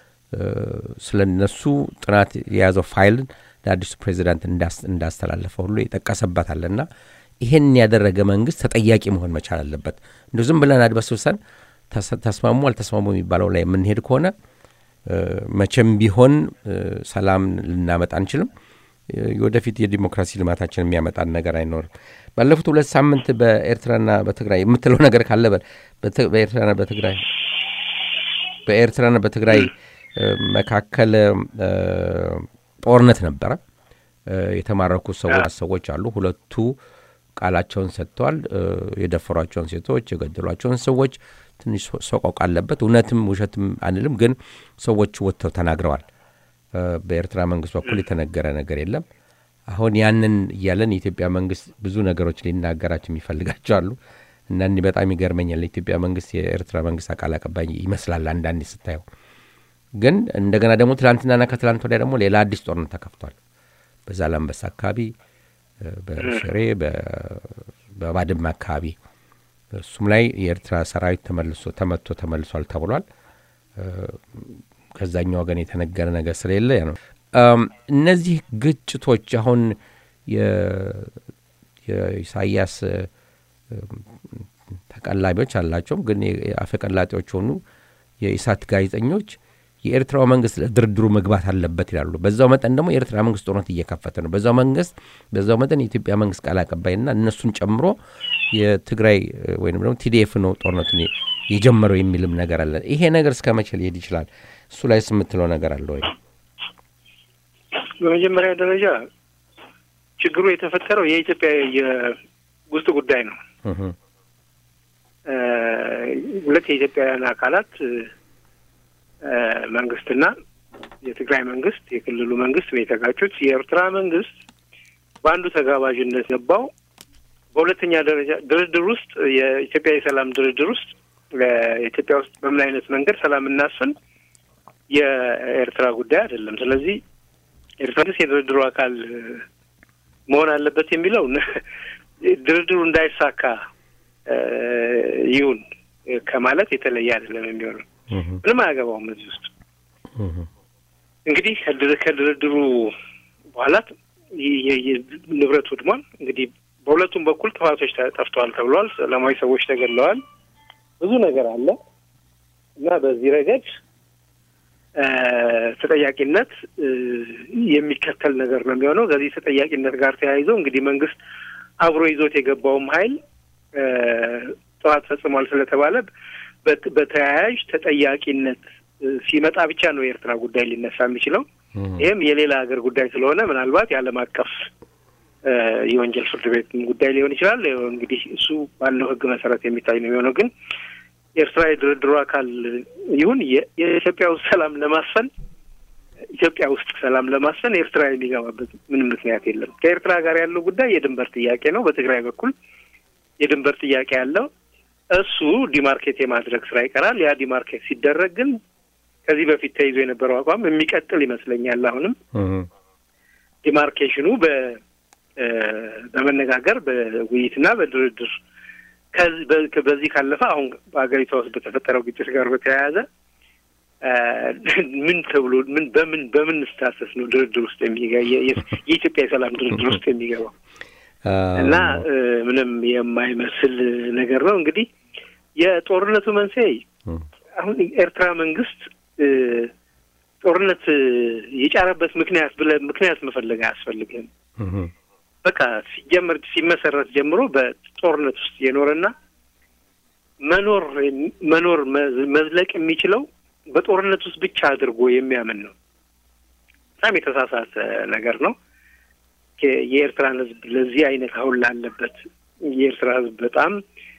ስለነሱ ጥናት የያዘው ፋይል ለአዲሱ ፕሬዚዳንት እንዳስተላለፈው ሁሉ ይጠቀሰባታልና ይሄን ያደረገ መንግስት ተጠያቂ መሆን መቻል አለበት እንደው ዝም ብለን አድበስብሰን ተስማሙ አልተስማሙ የሚባለው ላይ ምን ሄድ ከሆነ መቼም ቢሆን ሰላም ልናመጣ አንችልም ወደፊት የዲሞክራሲ ልማታችን የሚያመጣን ነገር አይኖርም ባለፉት ሁለት ሳምንት በኤርትራና በትግራይ የምትለው ነገር ካለ በኤርትራና በትግራይ በኤርትራና በትግራይ መካከለ ጦርነት ነበር የተማረኩ ሰዎች ሰዎች አሉ ሁለቱ ቃላቸውን ሰጥተዋል የደፈሯቸውን ሴቶች የገደሏቸውን ሰዎች ትንሽ ሰቆቅ አለበት እውነትም ውሸትም አንልም ግን ሰዎች ወጥተው ተናግረዋል በኤርትራ መንግስት በኩል የተነገረ ነገር የለም አሁን ያንን ያለን የኢትዮጵያ መንግስት ብዙ ነገሮች ሊናገራቸው የሚፈልጋቸው አሉ እና እኔ በጣም ይገርመኛል የኢትዮጵያ መንግስት የኤርትራ መንግስት አቃል አቀባይ ይመስላል አንዳንዴ ስታየው ግን እንደገና ደግሞ ትላንትናና ከትላንት ወዲያ ደግሞ ሌላ አዲስ ጦርነት ተከፍቷል በዛላምበሳ አካባቢ በሽሬ በባድመ አካባቢ እሱም ላይ የኤርትራ ሰራዊት ተመልሶ ተመቶ ተመልሷል ተብሏል ከዛኛው ወገን የተነገረ ነገር ስለሌለ ያ ነው እነዚህ ግጭቶች አሁን የ የኢሳያስ ተቀላቢዎች አላቸው ግን የአፈቀላጤዎች ሆኑ የኢሳት ጋዜጠኞች የኤርትራው መንግስት ለድርድሩ መግባት አለበት ይላሉ በዛው መጠን ደግሞ የኤርትራ መንግስት ጦርነት እየከፈተ ነው በዛው መንግስት በዛው መጠን የኢትዮጵያ መንግስት ቃል አቀባይና እነሱን ጨምሮ የትግራይ ወይንም ደግሞ ቲዲኤፍ ነው ጦርነቱን የጀመረው የሚልም ነገር አለ ይሄ ነገር እስከመቼ ሊሄድ ይችላል እሱ ላይ ስምትለው ነገር አለ ወይ በመጀመሪያ ደረጃ ችግሩ የተፈጠረው የኢትዮጵያ የውስጥ ጉዳይ ነው እህ ሁለት የኢትዮጵያውያን አካላት መንግስትና የትግራይ መንግስት የክልሉ መንግስት በተጋጩት የኤርትራ መንግስት በአንዱ ተጋባዥነት ገባው በሁለተኛ ደረጃ ድርድር ውስጥ የኢትዮጵያ የሰላም ድርድር ውስጥ ለኢትዮጵያ ውስጥ በምን አይነት መንገድ ሰላም እናስፈን የኤርትራ ጉዳይ አይደለም ስለዚህ ኤርትራ የድርድሩ አካል መሆን አለበት የሚለው ድርድሩ እንዳይሳካ ይሁን ከማለት የተለየ አይደለም የሚሆነው ምንም አያገባውም እዚህ ውስጥ እንግዲህ ከድርድሩ በኋላ ንብረት ወድሟል እንግዲህ በሁለቱም በኩል ተፋቶች ተጠፍተዋል ተብሏል ሰላማዊ ሰዎች ተገድለዋል ብዙ ነገር አለ እና በዚህ ረገድ ተጠያቂነት የሚከተል ነገር ነው የሚሆነው ከዚህ ተጠያቂነት ጋር ተያይዞ እንግዲህ መንግስት አብሮ ይዞት የገባውም ኃይል ጥፋት ፈጽሟል ስለተባለ በተያያዥ ተጠያቂነት ሲመጣ ብቻ ነው የኤርትራ ጉዳይ ሊነሳ የሚችለው ይሄም የሌላ ሀገር ጉዳይ ስለሆነ ምናልባት የዓለም አቀፍ የወንጀል ፍርድ ቤት ጉዳይ ሊሆን ይችላል እንግዲህ እሱ ባለው ህግ መሰረት የሚታይ ነው የሚሆነው ግን የኤርትራ የድርድሩ አካል ይሁን የኢትዮጵያ ውስጥ ሰላም ለማስፈን ኢትዮጵያ ውስጥ ሰላም ለማስፈን ኤርትራ የሚገባበት ምንም ምክንያት የለም ከኤርትራ ጋር ያለው ጉዳይ የድንበር ጥያቄ ነው በትግራይ በኩል የድንበር ጥያቄ ያለው እሱ ዲማርኬት የማድረግ ስራ ይቀራል ያ ዲማርኬት ሲደረግ ግን ከዚህ በፊት ተይዞ የነበረው አቋም የሚቀጥል ይመስለኛል አሁንም ዲማርኬሽኑ በ በመነጋገር በውይይትና በድርድር ከዚህ በዚህ ካለፈ አሁን በአገሪቷ ውስጥ በተፈጠረው ግጭት ጋር በተያያዘ ምን ተብሎ ምን በምን በምን ስታተስ ነው ድርድር ውስጥ የሚገባ የኢትዮጵያ የሰላም ድርድር ውስጥ የሚገባው እና ምንም የማይመስል ነገር ነው እንግዲህ የጦርነቱ መንስኤ አሁን ኤርትራ መንግስት ጦርነት የጫረበት ምክንያት ብለ ምክንያት መፈለግ አያስፈልግም በቃ ሲጀመር ሲመሰረት ጀምሮ በጦርነት ውስጥ የኖረና መኖር መኖር መዝለቅ የሚችለው በጦርነት ውስጥ ብቻ አድርጎ የሚያምን ነው በጣም የተሳሳተ ነገር ነው የኤርትራ ህዝብ ለዚህ አይነት አሁን ላለበት የኤርትራ ህዝብ በጣም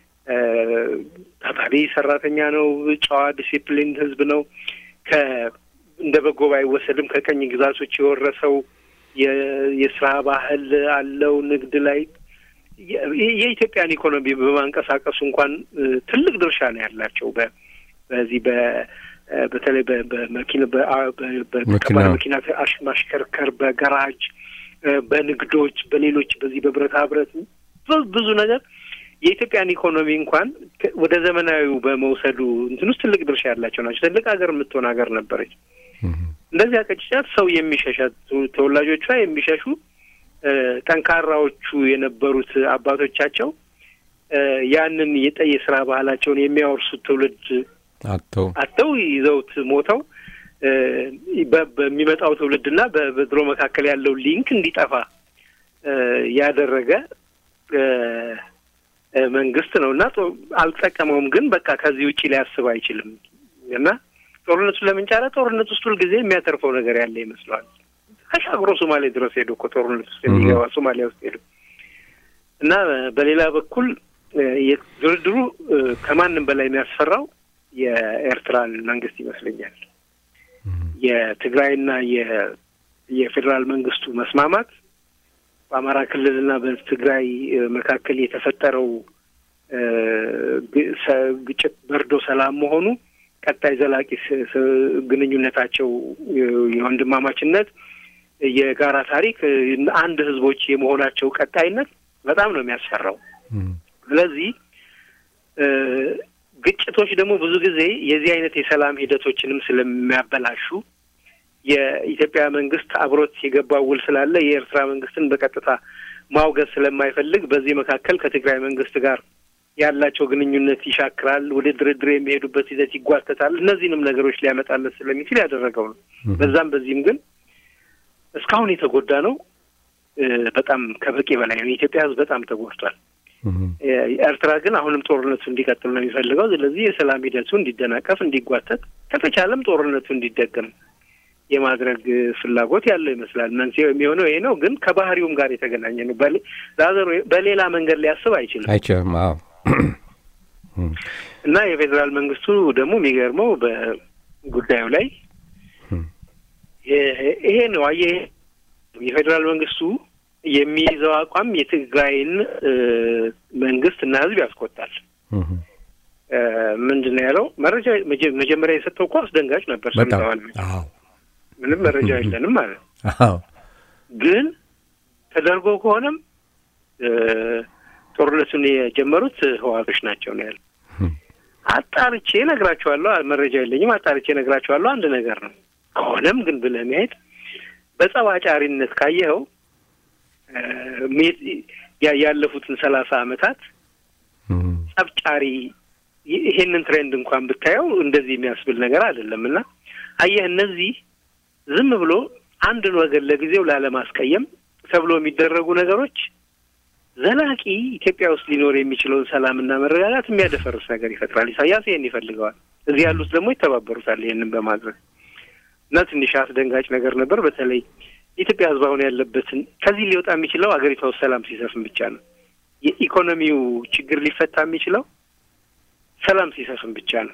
ታታሪ ሰራተኛ ነው ጨዋ ዲሲፕሊን ህዝብ ነው ከ እንደ በጎ ባይወሰድም ከቀኝ ግዛቶች የወረሰው የስራ ባህል አለው ንግድ ላይ የኢትዮጵያን ኢኮኖሚ በማንቀሳቀሱ እንኳን ትልቅ ድርሻ ነው ያላቸው በዚህ በ በተለይ በመኪና በመኪና መኪና ማሽከርከር በጋራጅ በንግዶች በሌሎች በዚህ በብረታ ብረት ብዙ ነገር የኢትዮጵያን ኢኮኖሚ እንኳን ወደ ዘመናዊው በመውሰዱ እንትን ውስጥ ትልቅ ድርሻ ያላቸው ናቸው። ትልቅ ሀገር የምትሆን ሀገር ነበረች። እንደዚህ አቀጭጫት ሰው የሚሸሻት ተወላጆቿ የሚሸሹ ጠንካራዎቹ የነበሩት አባቶቻቸው ያንን የጠየ ስራ ባህላቸውን የሚያወርሱት ትውልድ አጥተው አጥተው ይዘውት ሞተው በሚመጣው ትውልድና በድሮ መካከል ያለው ሊንክ እንዲጠፋ ያደረገ መንግስት ነውና አልተጠቀመውም። ግን በቃ ከዚህ ውጪ ሊያስብ አይችልም እና ጦርነቱ ለምን ቻለ? ጦርነቱ ውስጥ ሁሉ ጊዜ የሚያተርፈው ነገር ያለ ይመስላል። አሻግሮ ሶማሌ ድረስ ሄዶ እኮ ጦርነቱ ውስጥ የሚገባ ሶማሊያ ውስጥ ሄዶ እና በሌላ በኩል የድርድሩ ከማንም በላይ የሚያስፈራው የኤርትራን መንግስት ይመስለኛል። የትግራይና የፌደራል መንግስቱ መስማማት በአማራ ክልልና በትግራይ መካከል የተፈጠረው ግጭት በርዶ ሰላም መሆኑ ቀጣይ ዘላቂ ግንኙነታቸው የወንድማማችነት የጋራ ታሪክ አንድ ህዝቦች የመሆናቸው ቀጣይነት በጣም ነው የሚያስፈራው። ስለዚህ ግጭቶች ደግሞ ብዙ ጊዜ የዚህ አይነት የሰላም ሂደቶችንም ስለሚያበላሹ የኢትዮጵያ መንግስት አብሮት የገባው ውል ስላለ የኤርትራ መንግስትን በቀጥታ ማውገዝ ስለማይፈልግ በዚህ መካከል ከትግራይ መንግስት ጋር ያላቸው ግንኙነት ይሻክራል፣ ወደ ድርድር የሚሄዱበት ሂደት ይጓተታል። እነዚህንም ነገሮች ሊያመጣለት ስለሚችል ያደረገው ነው። በዛም በዚህም ግን እስካሁን የተጎዳ ነው በጣም ከበቂ በላይ ነው። የኢትዮጵያ ህዝብ በጣም ተጎድቷል። ኤርትራ ግን አሁንም ጦርነቱ እንዲቀጥል ነው የሚፈልገው። ስለዚህ የሰላም ሂደቱ እንዲደናቀፍ እንዲጓተት ከተቻለም ጦርነቱ እንዲደገም የማድረግ ፍላጎት ያለው ይመስላል። መንስኤው የሚሆነው ይሄ ነው። ግን ከባህሪውም ጋር የተገናኘ ነው። በሌላ መንገድ ሊያስብ አይችልም አይችልም። አዎ እና የፌደራል መንግስቱ ደግሞ የሚገርመው በጉዳዩ ላይ ይሄ ነው። አየህ የፌደራል መንግስቱ የሚይዘው አቋም የትግራይን መንግስት እና ህዝብ ያስቆጣል። ምንድነው ያለው? መረጃ መጀመሪያ የሰጠው እኮ አስደንጋጭ ነበር። ሰምተዋል? አዎ ምንም መረጃ የለንም ማለት ነው። አዎ ግን ተደርጎ ከሆነም ጦርነቱን የጀመሩት ህዋቶች ናቸው ነው ያለው። አጣርቼ እነግራቸዋለሁ፣ መረጃ የለኝም፣ አጣርቼ እነግራቸዋለሁ አንድ ነገር ነው። ከሆነም ግን ብለህ መሄድ በጸባጫሪነት ካየኸው ያለፉትን ሰላሳ አመታት ጸብጫሪ ይሄንን ትሬንድ እንኳን ብታየው እንደዚህ የሚያስብል ነገር አይደለምና አየህ እነዚህ ዝም ብሎ አንድ ወገን ለጊዜው ላለማስቀየም ተብሎ የሚደረጉ ነገሮች ዘላቂ ኢትዮጵያ ውስጥ ሊኖር የሚችለውን ሰላምና መረጋጋት የሚያደፈርስ ነገር ይፈጥራል። ኢሳያስ ይሄን ይፈልገዋል። እዚህ ያሉት ደግሞ ይተባበሩታል ይሄንን በማድረግ እና ትንሽ አስደንጋጭ ነገር ነበር። በተለይ ኢትዮጵያ ህዝብ አሁን ያለበትን ከዚህ ሊወጣ የሚችለው አገሪቷ ውስጥ ሰላም ሲሰፍን ብቻ ነው። የኢኮኖሚው ችግር ሊፈታ የሚችለው ሰላም ሲሰፍን ብቻ ነው።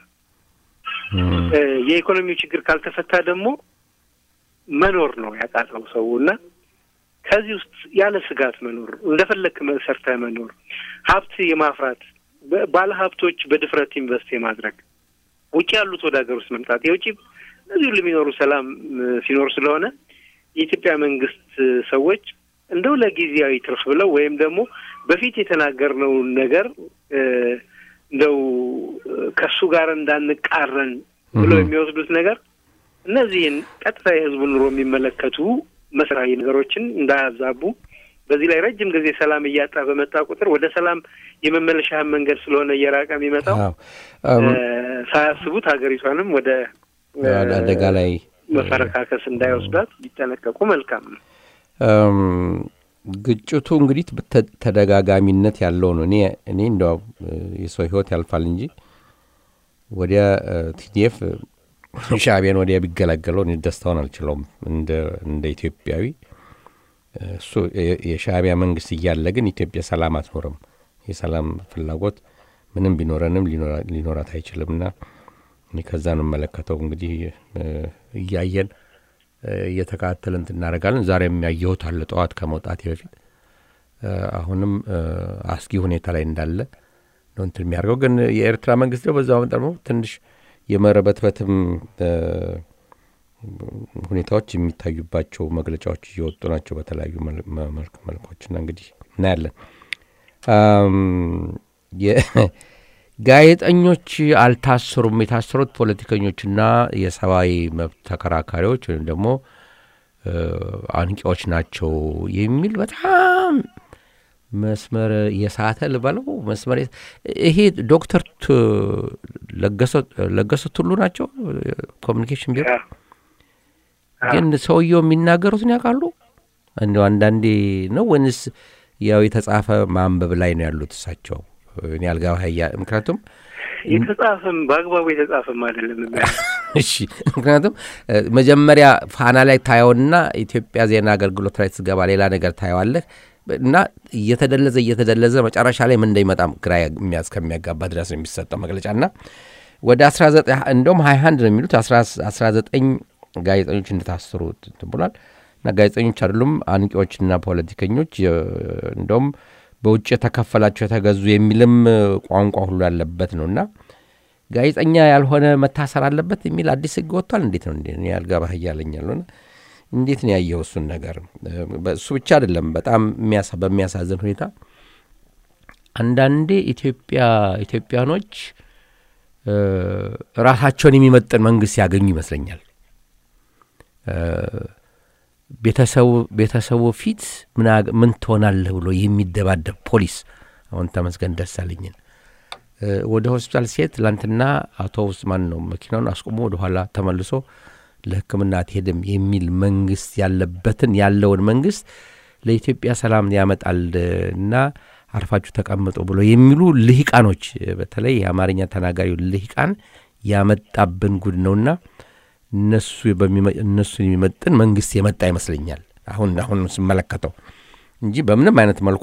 የኢኮኖሚው ችግር ካልተፈታ ደግሞ መኖር ነው ያቃተው ሰውና ከዚህ ውስጥ ያለ ስጋት መኖር፣ እንደፈለክ መሰርተ መኖር፣ ሀብት የማፍራት ባለ ሀብቶች በድፍረት ኢንቨስት የማድረግ ውጪ ያሉት ወደ ሀገር ውስጥ መምጣት የውጪ እዚህ ሁሉ የሚኖሩ ሰላም ሲኖር ስለሆነ የኢትዮጵያ መንግስት ሰዎች እንደው ለጊዜያዊ ትርፍ ብለው ወይም ደግሞ በፊት የተናገርነው ነገር እንደው ከሱ ጋር እንዳንቃረን ብለው የሚወስዱት ነገር እነዚህን ቀጥታ የህዝቡን ኑሮ የሚመለከቱ መሰረታዊ ነገሮችን እንዳያዛቡ በዚህ ላይ ረጅም ጊዜ ሰላም እያጣ በመጣ ቁጥር ወደ ሰላም የመመለሻ መንገድ ስለሆነ እየራቀ የሚመጣው ሳያስቡት ሀገሪቷንም ወደ አደጋ ላይ መፈረካከስ እንዳይወስዳት ሊጠነቀቁ መልካም ነው። ግጭቱ እንግዲህ ተደጋጋሚነት ያለው ነው። እኔ እኔ እንደው የሰው ህይወት ያልፋል እንጂ ወዲያ ቲዲኤፍ ሻዕቢያን ወዲያ ቢገላገለው እኔ ደስታውን አልችለውም እንደ እንደ ኢትዮጵያዊ። እሱ የሻዕቢያ መንግስት እያለ ግን ኢትዮጵያ ሰላም አትኖርም። የሰላም ፍላጎት ምንም ቢኖረንም ሊኖራት አይችልምና እኔ ከዛ ነው መለከተው። እንግዲህ እያየን እየተካተልን እናደርጋለን። ዛሬም ያየሁት አለ ጠዋት ከመውጣት በፊት አሁንም አስጊ ሁኔታ ላይ እንዳለ ነው እንትን የሚያርገው። ግን የኤርትራ መንግስት ነው በዛው መጠኑ ትንሽ የመረበትበትም ሁኔታዎች የሚታዩባቸው መግለጫዎች እየወጡ ናቸው በተለያዩ መልኮችና እንግዲህ እናያለን። ጋዜጠኞች አልታሰሩም። የታሰሩት ፖለቲከኞችና የሰብአዊ መብት ተከራካሪዎች ወይም ደግሞ አንቂዎች ናቸው የሚል በጣም መስመር የሳተ ልበለው መስመር ይሄ ዶክተር ለገሰ ለገሰ ሁሉ ናቸው ኮሙኒኬሽን ቢሮ ግን ሰውየው የሚናገሩትን ያውቃሉ እንደው አንዳንዴ ነው ወንስ ያው የተጻፈ ማንበብ ላይ ነው ያሉት እሳቸው እኔ አልጋው ሀያ ምክንያቱም የተጻፈም ባግባቡ የተጻፈም አይደለም እሺ ምክንያቱም መጀመሪያ ፋና ላይ ታየውና ኢትዮጵያ ዜና አገልግሎት ላይ ትገባ ሌላ ነገር ታየዋለህ እና እየተደለዘ እየተደለዘ መጨረሻ ላይ ምን እንደሚመጣም ግራ የሚያስከሚያጋባ ድረስ ነው የሚሰጠው መግለጫና ወደ አስራ ዘጠኝ እንደውም ሃያ አንድ ነው የሚሉት አስራ ዘጠኝ ጋዜጠኞች እንደታሰሩ ተብሏል እና ጋዜጠኞች አይደሉም አንቂዎችና ፖለቲከኞች እንደውም በውጭ ተከፈላቸው የተገዙ የሚልም ቋንቋ ሁሉ ያለበት ነውና ጋዜጠኛ ያልሆነ መታሰር አለበት የሚል አዲስ ህግ ወጥቷል እንዴት ነው እንዴ ያልጋባህ ያለኛልና እንዴት ነው ያየው እሱን ነገር በሱ ብቻ አይደለም በጣም የሚያሳብ በሚያሳዝን ሁኔታ አንዳንዴ ኢትዮጵያ ኢትዮጵያኖች ራሳቸውን የሚመጥን መንግስት ያገኙ ይመስለኛል ቤተሰቡ ቤተሰቡ ፊት ምን ምን ትሆናለህ ብሎ የሚደባደብ ፖሊስ አሁን ተመስገን ደሳለኝን ወደ ሆስፒታል ሴት ላንተና አውቶቡስ ማን ነው መኪናውን አስቆሞ ወደ ኋላ ተመልሶ ለህክምና አትሄድም የሚል መንግስት ያለበትን ያለውን መንግስት ለኢትዮጵያ ሰላም ያመጣልና አርፋችሁ ተቀመጡ ብሎ የሚሉ ልሂቃኖች በተለይ የአማርኛ ተናጋሪው ልሂቃን ያመጣብን ጉድ ነውና እነሱ በሚነሱ የሚመጥን መንግስት የመጣ ይመስለኛል አሁን አሁን ስመለከተው እንጂ በምንም አይነት መልኩ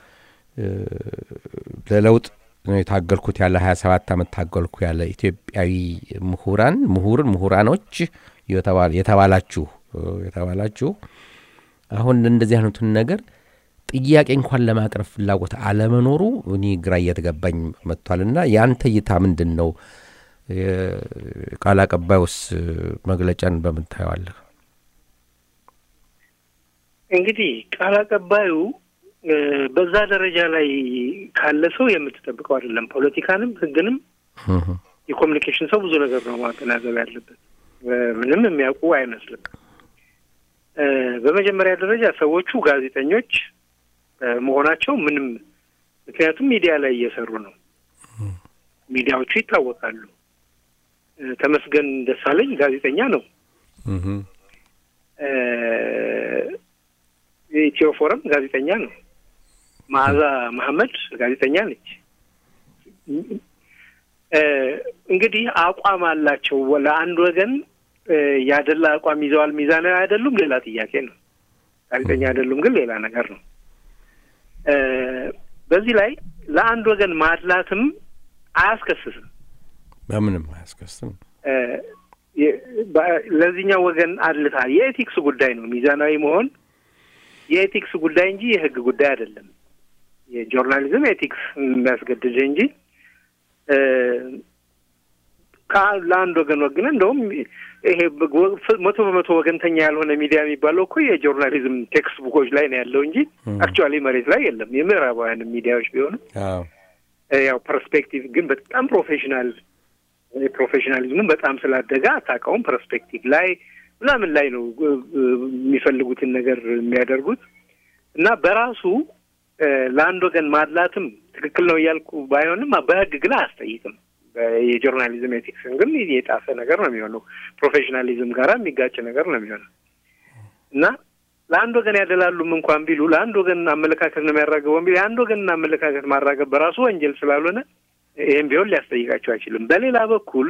ለለውጥ ነው የታገልኩት ያለ ሃያ ሰባት አመት ታገልኩ ያለ ኢትዮጵያዊ ምሁራን ምሁር ምሁራኖች የተባለ የተባላችሁ የተባላችሁ አሁን እንደዚህ አይነቱን ነገር ጥያቄ እንኳን ለማቅረብ ፍላጎት አለመኖሩ እኔ ግራ እየተገባኝ መጥቷልና ያንተ ይታ ምንድነው ቃል አቀባዩስ መግለጫን በምን ታያለህ እንግዲህ ቃል አቀባዩ በዛ ደረጃ ላይ ካለ ሰው የምትጠብቀው አይደለም ፖለቲካንም ህግንም የኮሙኒኬሽን ሰው ብዙ ነገር ነው ማጠናዘብ ያለበት ምንም የሚያውቁ አይመስልም በመጀመሪያ ደረጃ ሰዎቹ ጋዜጠኞች መሆናቸው ምንም ምክንያቱም ሚዲያ ላይ እየሰሩ ነው ሚዲያዎቹ ይታወቃሉ ተመስገን ደሳለኝ ጋዜጠኛ ነው እ የኢትዮ ፎረም ጋዜጠኛ ነው ማዛ መሐመድ ጋዜጠኛ ነች እ እንግዲህ አቋም አላቸው ለአንድ ወገን ያደላ አቋም ይዘዋል ሚዛናዊ አይደሉም ሌላ ጥያቄ ነው ጋዜጠኛ አይደሉም ግን ሌላ ነገር ነው እ በዚህ ላይ ለአንድ ወገን ማድላትም አያስከስስም በምንም አያስከስስም እ ለዚህኛው ወገን አድልታ የኤቲክስ ጉዳይ ነው ሚዛናዊ መሆን የኤቲክስ ጉዳይ እንጂ የህግ ጉዳይ አይደለም የጆርናሊዝም ኤቲክስ የሚያስገድድ እንጂ እ ካላንድ ወገን ወገን እንደውም ይሄ መቶ በመቶ ወገንተኛ ያልሆነ ሚዲያ የሚባለው እኮ የጆርናሊዝም ቴክስት ቡኮች ላይ ነው ያለው እንጂ አክቹአሊ መሬት ላይ የለም የምዕራባውያን ሚዲያዎች ቢሆኑ አዎ ያው ፐርስፔክቲቭ ግን በጣም ፕሮፌሽናል ፕሮፌሽናሊዝም በጣም ስላደጋ አታውቀውም ፐርስፔክቲቭ ላይ ምናምን ላይ ነው የሚፈልጉትን ነገር የሚያደርጉት እና በራሱ ለአንድ ወገን ማድላትም ትክክል ነው ያልኩ ባይሆንም በህግ ግን አያስጠይቅም የጆርናሊዝም ኤቲክስ ግን የጣፈ ነገር ነው የሚሆነው ፕሮፌሽናሊዝም ጋራ የሚጋጭ ነገር ነው የሚሆነው እና ለአንድ ወገን ያደላሉም እንኳን ቢሉ ለአንድ ወገን አመለካከት ነው የሚያራገበው ቢሉ አንድ ወገን አመለካከት ማራገብ በራሱ ወንጀል ስላልሆነ ይሄን ቢሆን ሊያስጠይቃቸው አይችልም በሌላ በኩል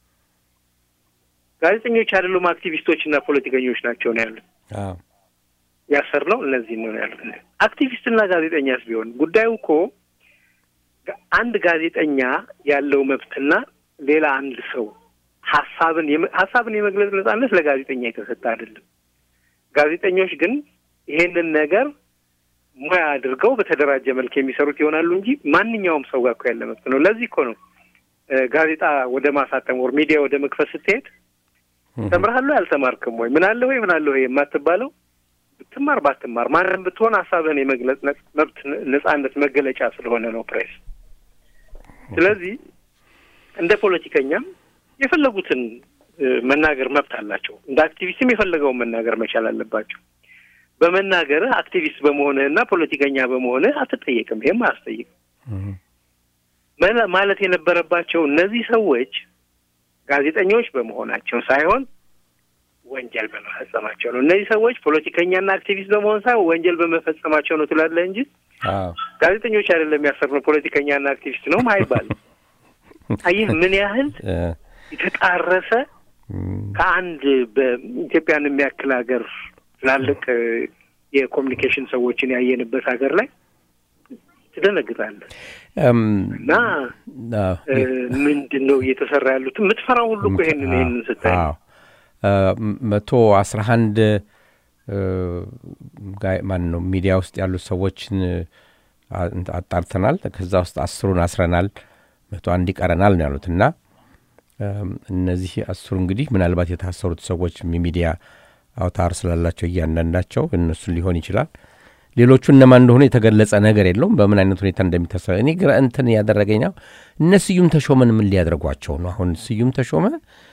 ጋዜጠኞች አይደሉም አክቲቪስቶችና ፖለቲከኞች ናቸው ነው ያሉት አዎ ያሰርነው እነዚህ ነው ያሉት አክቲቪስትና ጋዜጠኛስ ቢሆን ጉዳዩ እኮ አንድ ጋዜጠኛ ያለው መብትና ሌላ አንድ ሰው ሐሳብን ሐሳብን የመግለጽ ነፃነት ለጋዜጠኛ የተሰጠ አይደለም ጋዜጠኞች ግን ይሄንን ነገር ሙያ አድርገው በተደራጀ መልኩ የሚሰሩት ይሆናሉ እንጂ ማንኛውም ሰው ጋር ያለ መብት ነው ለዚህ እኮ ነው ጋዜጣ ወደ ማሳተም ወር ሚዲያ ወደ መክፈት ስትሄድ ተምራለሁ ያልተማርክም ወይ ምን አለ ወይ ምን አለ ወይ የማትባለው ብትማር ባትማር ማንም ብትሆን ሐሳብህን የመግለጽ መብት ነጻነት መገለጫ ስለሆነ ነው ፕሬስ። ስለዚህ እንደ ፖለቲከኛም የፈለጉትን መናገር መብት አላቸው። እንደ አክቲቪስትም የፈለገውን መናገር መቻል አለባቸው። በመናገር አክቲቪስት በመሆንና ፖለቲከኛ በመሆን አትጠየቅም። ይሄም አያስጠይቅም። ማለት የነበረባቸው እነዚህ ሰዎች ጋዜጠኞች በመሆናቸው ሳይሆን ወንጀል በመፈጸማቸው ነው። እነዚህ ሰዎች ፖለቲከኛና አክቲቪስት በመሆን ሳይሆን ወንጀል በመፈጸማቸው ነው ትላለህ እንጂ አዎ ጋዜጠኞች አይደለም ያሰርነው ፖለቲከኛና አክቲቪስት ነው ማይባል። አየህ ምን ያህል የተጣረሰ ከአንድ በኢትዮጵያን የሚያክል ሀገር ትላልቅ የኮሙኒኬሽን ሰዎችን ያየንበት ሀገር ላይ ትደነግጣለህ። እና ምንድነው እየተሰራ ያሉት የምትፈራው ሁሉ እኮ ይሄንን ይሄንን ስታይ አዎ መቶ አስራ አንድ ጋይ ማን ነው ሚዲያ ውስጥ ያሉ ሰዎችን አጣርተናል። ከዛ ውስጥ አስሩን አስረናል፣ መቶ አንድ ይቀረናል ነው ያሉትና እነዚህ አስሩ እንግዲህ ምናልባት የታሰሩት ሰዎች ሚዲያ አውታር ስላላቸው እያንዳንዳቸው እነሱ ሊሆን ይችላል። ሌሎቹ እነማን እንደሆነ የተገለጸ ነገር የለውም። በምን አይነት ሁኔታ እንደሚታሰሩ እኔ ግራ እንትን ያደረገኝ ነው እነ ስዩም ተሾመን ምን ሊያደርጓቸው ነው? አሁን ስዩም ተሾመ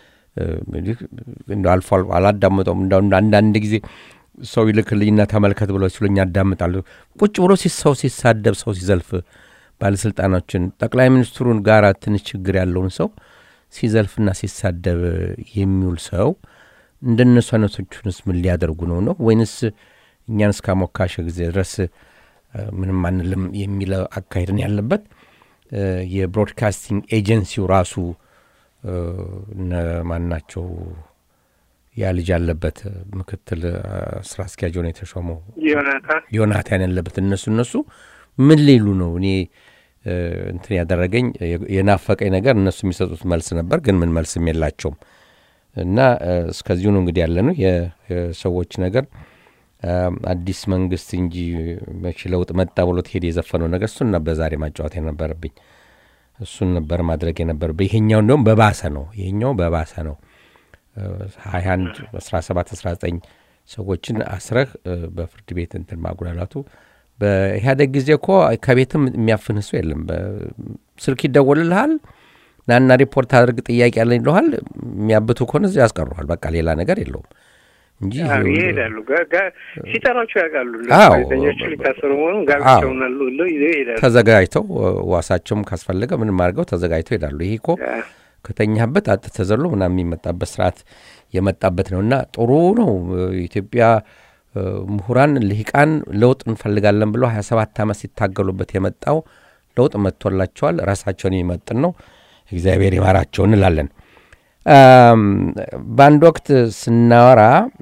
እንደ አልፎ አልፎ አላዳመጠውም። እንደው አንዳንድ ጊዜ ሰው ይልክልኝና ተመልከት ብሎ ሲሉኝ አዳምጣለሁ። ቁጭ ብሎ ሲሰው ሲሳደብ ሰው ሲዘልፍ ባለስልጣኖችን ጠቅላይ ሚኒስትሩን ጋር ትንሽ ችግር ያለውን ሰው ሲዘልፍና ሲሳደብ የሚውል ሰው እንደነሱ አይነቶቹንስ ምን ሊያደርጉ ነው ነው ወይንስ እኛን እስካሞካሸ ጊዜ ድረስ ምንም አንልም የሚለው አካሄድን ያለበት የብሮድካስቲንግ ኤጀንሲው ራሱ ማናቸው ያ ልጅ ያለበት ምክትል ስራ አስኪያጅ ሆነ የተሾመው ዮናታን ዮናታን ያለበት እነሱ እነሱ ምን ሊሉ ነው? እኔ እንትን ያደረገኝ የናፈቀኝ ነገር እነሱ የሚሰጡት መልስ ነበር፣ ግን ምን መልስም የላቸውም። እና እስከዚሁ ነው እንግዲህ ያለነው የሰዎች ነገር አዲስ መንግስት እንጂ መቼ ለውጥ መጣ ብሎ ተሄደ የዘፈነው ነገር እሱን ነበር ዛሬ ማጫወት የነበረብኝ። እሱን ነበር ማድረግ የነበረብኝ። ይሄኛው እንደውም በባሰ ነው። ይሄኛው በባሰ ነው። ሀያ አንድ አስራ ሰባት አስራ ዘጠኝ ሰዎችን አስረህ በፍርድ ቤት እንትን ማጉላላቱ በኢህአዴግ ጊዜ እኮ ከቤትም የሚያፍንሱ የለም። ስልክ ይደወልልሃል ናና ሪፖርት አድርግ ጥያቄ ያለኝ ይልሃል። የሚያብቱ ከሆነ እዚህ ያስቀሩሃል። በቃ ሌላ ነገር የለውም እንጂ ይሄዳሉ። ጋጋ ሲጠራቸው ያውቃሉ። ለጋዜጠኞች ሊታሰሩ መሆኑን ጋብቻውን አሉ ይሄዳሉ። ተዘጋጅተው ዋሳቸውም ካስፈለገ ምንም አድርገው ተዘጋጅተው ይሄዳሉ። ይሄ እኮ ከተኛበት አጥተዘሉ ምናምን የሚመጣበት ስርዓት የመጣበት ነውና ጥሩ ነው። ኢትዮጵያ ምሁራን ልሂቃን ለውጥ እንፈልጋለን ብለው ሀያ ሰባት ዓመት ሲታገሉበት የመጣው ለውጥ መጥቶላቸዋል። ራሳቸውን ይመጥን ነው። እግዚአብሔር ይማራቸው እንላለን። በአንድ ወቅት ስናወራ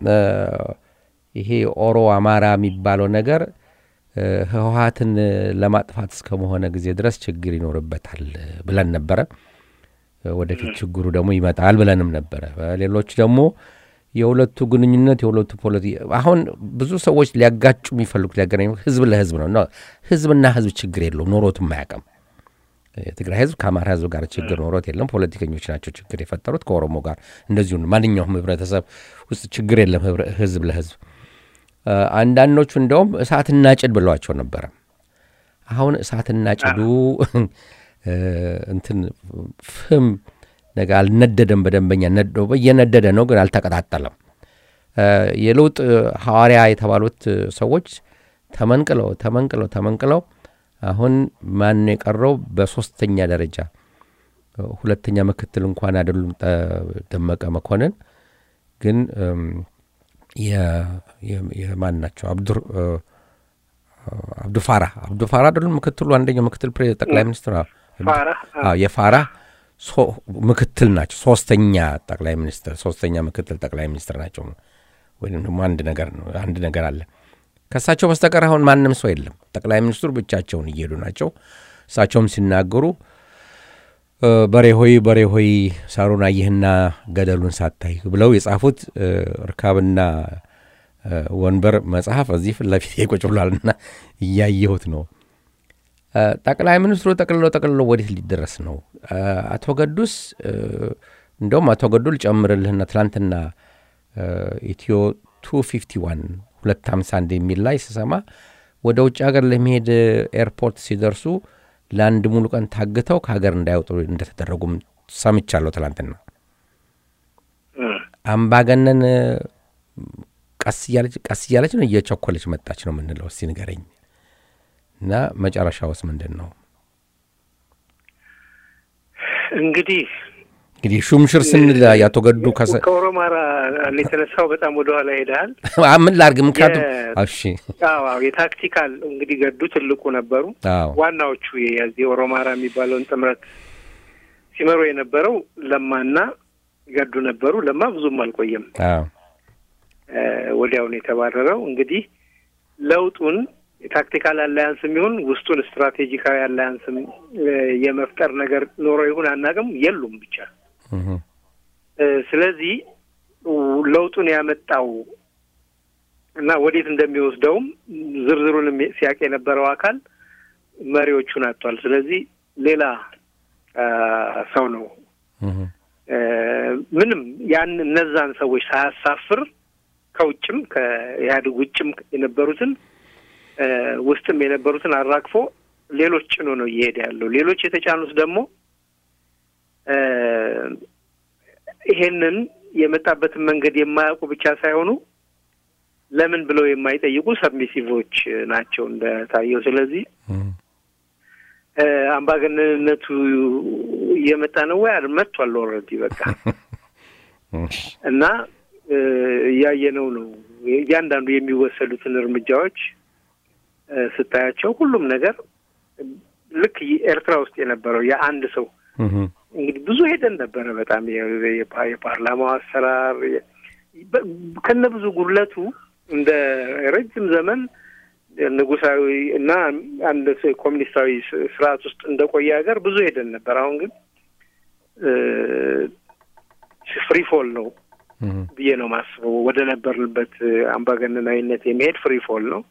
ይሄ ኦሮ አማራ የሚባለው ነገር ህወሓትን ለማጥፋት እስከመሆነ ጊዜ ድረስ ችግር ይኖርበታል ብለን ነበረ። ወደፊት ችግሩ ደግሞ ይመጣል ብለንም ነበረ። ሌሎች ደግሞ የሁለቱ ግንኙነት የሁለቱ ፖለቲካ አሁን ብዙ ሰዎች ሊያጋጩ የሚፈልጉት ሊያገናኙ ህዝብ ለህዝብ ነው። ህዝብና ህዝብ ችግር የለውም ኖሮትም አያውቅም። የትግራይ ህዝብ ከአማራ ህዝብ ጋር ችግር ኖሮት የለም። ፖለቲከኞች ናቸው ችግር የፈጠሩት። ከኦሮሞ ጋር እንደዚሁ ማንኛውም ህብረተሰብ ውስጥ ችግር የለም ህዝብ ለህዝብ። አንዳንዶቹ እንደውም እሳትና ጭድ ብለዋቸው ነበረ። አሁን እሳትና ጭዱ እንትን ፍም ነገር አልነደደም። በደንበኛ ነዶ በየነደደ ነው፣ ግን አልተቀጣጠለም። የለውጥ ሐዋርያ የተባሉት ሰዎች ተመንቅለው ተመንቅለው ተመንቅለው አሁን ማን የቀረው በሶስተኛ ደረጃ ሁለተኛ ምክትል እንኳን አይደሉም። ደመቀ መኮንን ግን የ የማን ናቸው? አብዱር አብዱፋራ አብዱፋራ አይደሉም ምክትሉ አንደኛው ምክትል ፕሬዝዳንት ጠቅላይ ሚኒስትር ፋራ አዎ የፋራ ምክትል ናቸው። ሶስተኛ ጠቅላይ ሚኒስትር ሶስተኛ ምክትል ጠቅላይ ሚኒስትር ናቸው። ወይንም ደግሞ አንድ ነገር ነው አንድ ነገር አለ። ከሳቸው በስተቀር አሁን ማንም ሰው የለም። ጠቅላይ ሚኒስትሩ ብቻቸውን እየሄዱ ናቸው። እሳቸውም ሲናገሩ በሬ ሆይ በሬ ሆይ ሳሩን አየህና ገደሉን ሳታይ ብለው የጻፉት እርካብና ወንበር መጽሐፍ እዚህ ፍለፊት ይቆጭ ብሏልና እያየሁት ነው። ጠቅላይ ሚኒስትሩ ጠቅልሎ ጠቅልሎ ወዴት ሊደረስ ነው? አቶ ገዱስ እንደውም አቶ ገዱ ልጨምርልህና ትላንትና ኢትዮ two fifty-one ሁለት ሃምሳ አንድ የሚል ላይ ስሰማ ወደ ውጭ ሀገር ለመሄድ ኤርፖርት ሲደርሱ ለአንድ ሙሉ ቀን ታግተው ከሀገር እንዳይወጡ እንደተደረጉም ሰምቻለሁ ትላንትና። አምባገነን ቀስ እያለች ቀስ እያለች ነው እየቸኮለች መጣች ነው የምንለው። እስቲ ንገረኝ እና መጨረሻውስ ምንድን ነው? እንግዲህ እንግዲህ ሹምሽር ስንል ያቶ ገዱ ከኦሮማራ ለተነሳው በጣም ወደ ኋላ ሄዳል። ምን ላርግ ምካቱ እሺ አዎ የታክቲካል እንግዲህ ገዱ ትልቁ ነበሩ። ዋናዎቹ የዚህ ኦሮማራ የሚባለውን ጥምረት ሲመሩ የነበረው ለማና ገዱ ነበሩ። ለማ ብዙም አልቆየም። አዎ ወዲያው ነው የተባረረው። እንግዲህ ለውጡን የታክቲካል አላያንስ የሚሆን ውስጡን ስትራቴጂካዊ አላያንስ የመፍጠር ነገር ኖሮ ይሁን አናገም የሉም ብቻ ስለዚህ ለውጡን ያመጣው እና ወዴት እንደሚወስደውም ዝርዝሩን ሲያቀ የነበረው አካል መሪዎቹን አጥቷል። ስለዚህ ሌላ ሰው ነው ምንም ያን እነዛን ሰዎች ሳያሳፍር ከውጭም ከኢህአዴግ ውጭም የነበሩትን ውስጥም የነበሩትን አራክፎ ሌሎች ጭኖ ነው እየሄደ ያለው። ሌሎች የተጫኑት ደግሞ ይሄንን የመጣበትን መንገድ የማያውቁ ብቻ ሳይሆኑ ለምን ብለው የማይጠይቁ ሰብሚሲቮች ናቸው እንደታየው። ስለዚህ አምባገነንነቱ የመጣ ነው ወይ አልመጣል ኦሬዲ በቃ እና ያየነው ነው ያንዳንዱ የሚወሰዱትን እርምጃዎች ስታያቸው ሁሉም ነገር ልክ ኤርትራ ውስጥ የነበረው የአንድ ሰው እንግዲህ ብዙ ሄደን ነበር በጣም የፓርላማው አሰራር ከነብዙ ጉድለቱ እንደ ረጅም ዘመን ንጉሳዊ እና አንድ ኮሚኒስታዊ ስርዓት ውስጥ እንደቆየ ሀገር ብዙ ሄደን ነበር። አሁን ግን ፍሪ ፎል ነው ብዬ ነው ማስበው። ወደ ነበርንበት አምባገነናዊነት የሚሄድ ፍሪ ፎል ነው።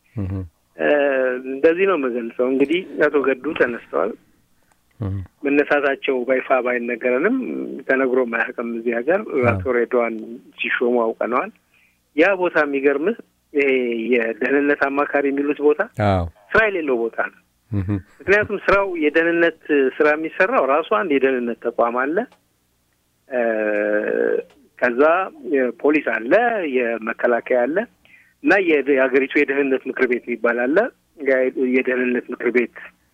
እንደዚህ ነው መገልጸው። እንግዲህ አቶ ገዱ ተነስተዋል። መነሳታቸው ባይፋ ባይነገረንም ተነግሮ ማያቀም እዚህ ሀገር አቶ ሬድዋን ሲሾሙ አውቀናል። ያ ቦታ የሚገርምህ ይሄ የደህንነት አማካሪ የሚሉት ቦታ አዎ ስራ የሌለው ቦታ ነው። ምክንያቱም ስራው የደህንነት ስራ የሚሰራው ራሱ አንድ የደህንነት ተቋም አለ። ከዛ የፖሊስ አለ፣ የመከላከያ አለ እና የሀገሪቱ የደህንነት ምክር ቤት ይባላል። የደህንነት ምክር ቤት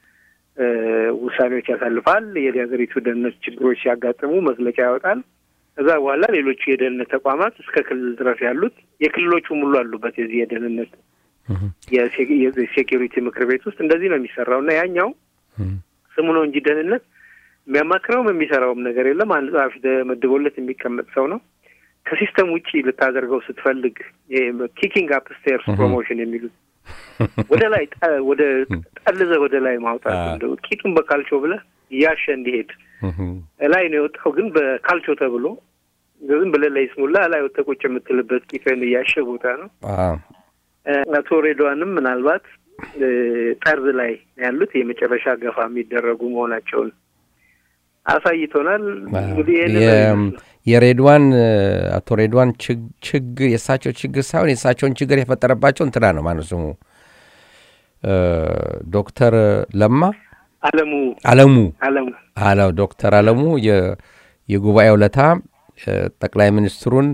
ውሳኔዎች ያሳልፋል። የሀገሪቱ ደህንነት ችግሮች ሲያጋጥሙ መግለጫ ያወጣል። ከዛ በኋላ ሌሎች የደህንነት ተቋማት እስከ ክልል ድረስ ያሉት የክልሎቹ ሙሉ አሉበት የዚህ የደህንነት የሴኩሪቲ ምክር ቤት ውስጥ እንደዚህ ነው የሚሰራው። እና ያኛው ስሙ ነው እንጂ ደህንነት የሚያማክረውም የሚሰራውም ነገር የለም። አንድ ጻፊ ተመድቦለት የሚቀመጥ ሰው ነው። ከሲስተም ውጪ ልታደርገው ስትፈልግ ኪኪንግ አፕ ስቴርስ ፕሮሞሽን የሚሉት ወደ ላይ ወደ ጠልዘ ወደ ላይ ማውጣት እንደው ኪቱን በካልቾ ብለ ያሸ እንዲሄድ ላይ ነው የወጣው። ግን በካልቾ ተብሎ ዝም ብለ ላይ ስሙላ ላይ ወጥቆጭ የምትልበት ኪፈን ያሸ ቦታ ነው። አቶ ሬድዋንም ምናልባት ጠርዝ ላይ ያሉት የመጨረሻ ገፋ የሚደረጉ መሆናቸውን አሳይቶናል። እንግዲህ የሬድዋን አቶ ሬድዋን ችግር የሳቸው ችግር ሳይሆን የሳቸውን ችግር የፈጠረባቸው እንትና ነው ማለት ነው። ዶክተር ለማ አለሙ አለሙ አለሙ አላው ዶክተር አለሙ የጉባኤው ለታ ጠቅላይ ሚኒስትሩን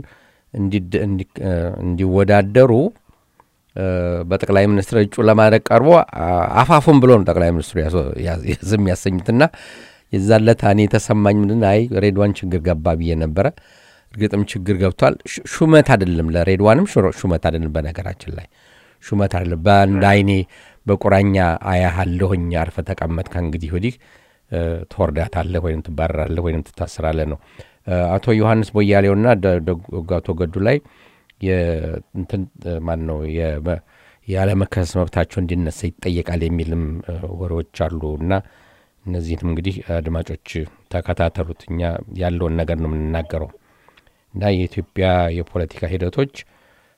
እንዲወዳደሩ በጠቅላይ ሚኒስትር እጩ ለማድረግ ቀርቦ አፋፉን ብሎ ነው ጠቅላይ ሚኒስትሩ ያዝም ያሰኝትና የዛለታ እኔ ተሰማኝ ምን አይ ሬድዋን ችግር ገባ ብዬ ነበር። እርግጥም ችግር ገብቷል። ሹመት አይደለም ለሬድዋንም ሹመት አይደለም። በነገራችን ላይ ሹመት አይደለም። በአንድ አይኔ በቁራኛ አያሃለሁኝ አርፈ ተቀመጥ ከእንግዲህ ወዲህ ተወርዳታለህ ወይም ትባረራለህ ወይም ትታሰራለህ ነው። አቶ ዮሐንስ ቦያሌውና አቶ ገዱ ላይ የእንትን ማን ነው ያለ መከሰስ መብታቸው እንዲነሳ ይጠየቃል የሚልም ወሬዎች አሉና እነዚህም እንግዲህ አድማጮች ተከታተሉትኛ ያለውን ነገር ነው የምንናገረው። እና የኢትዮጵያ የፖለቲካ ሂደቶች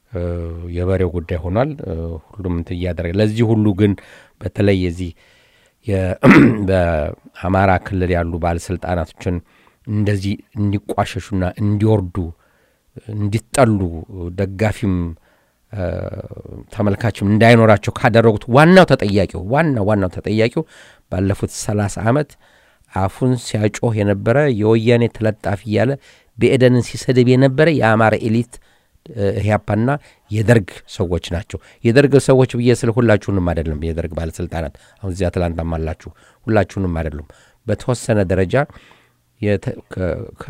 የበሬው ጉዳይ ሆኗል። ሁሉም እንት ያደረገ ለዚህ ሁሉ ግን በተለይ የዚህ በአማራ ክልል ያሉ ባለስልጣናቶችን እንደዚህ እንዲቋሸሹና እንዲወርዱ እንዲጠሉ ደጋፊም ተመልካችም እንዳይኖራቸው ካደረጉት ዋናው ተጠያቂው ዋናው ዋናው ተጠያቂው ባለፉት ሰላሳ ዓመት አፉን ሲያጮህ የነበረ የወያኔ ተለጣፊ ያለ በኤደንን ሲሰደብ የነበረ የአማራ ኤሊት ያፓና የደርግ ሰዎች ናቸው። የደርግ ሰዎች በየስለ ሁላችሁንም አይደለም የደርግ ባለስልጣናት አሁን እዚያ አትላንታም አላችሁ ሁላችሁንም አይደለም በተወሰነ ደረጃ ከ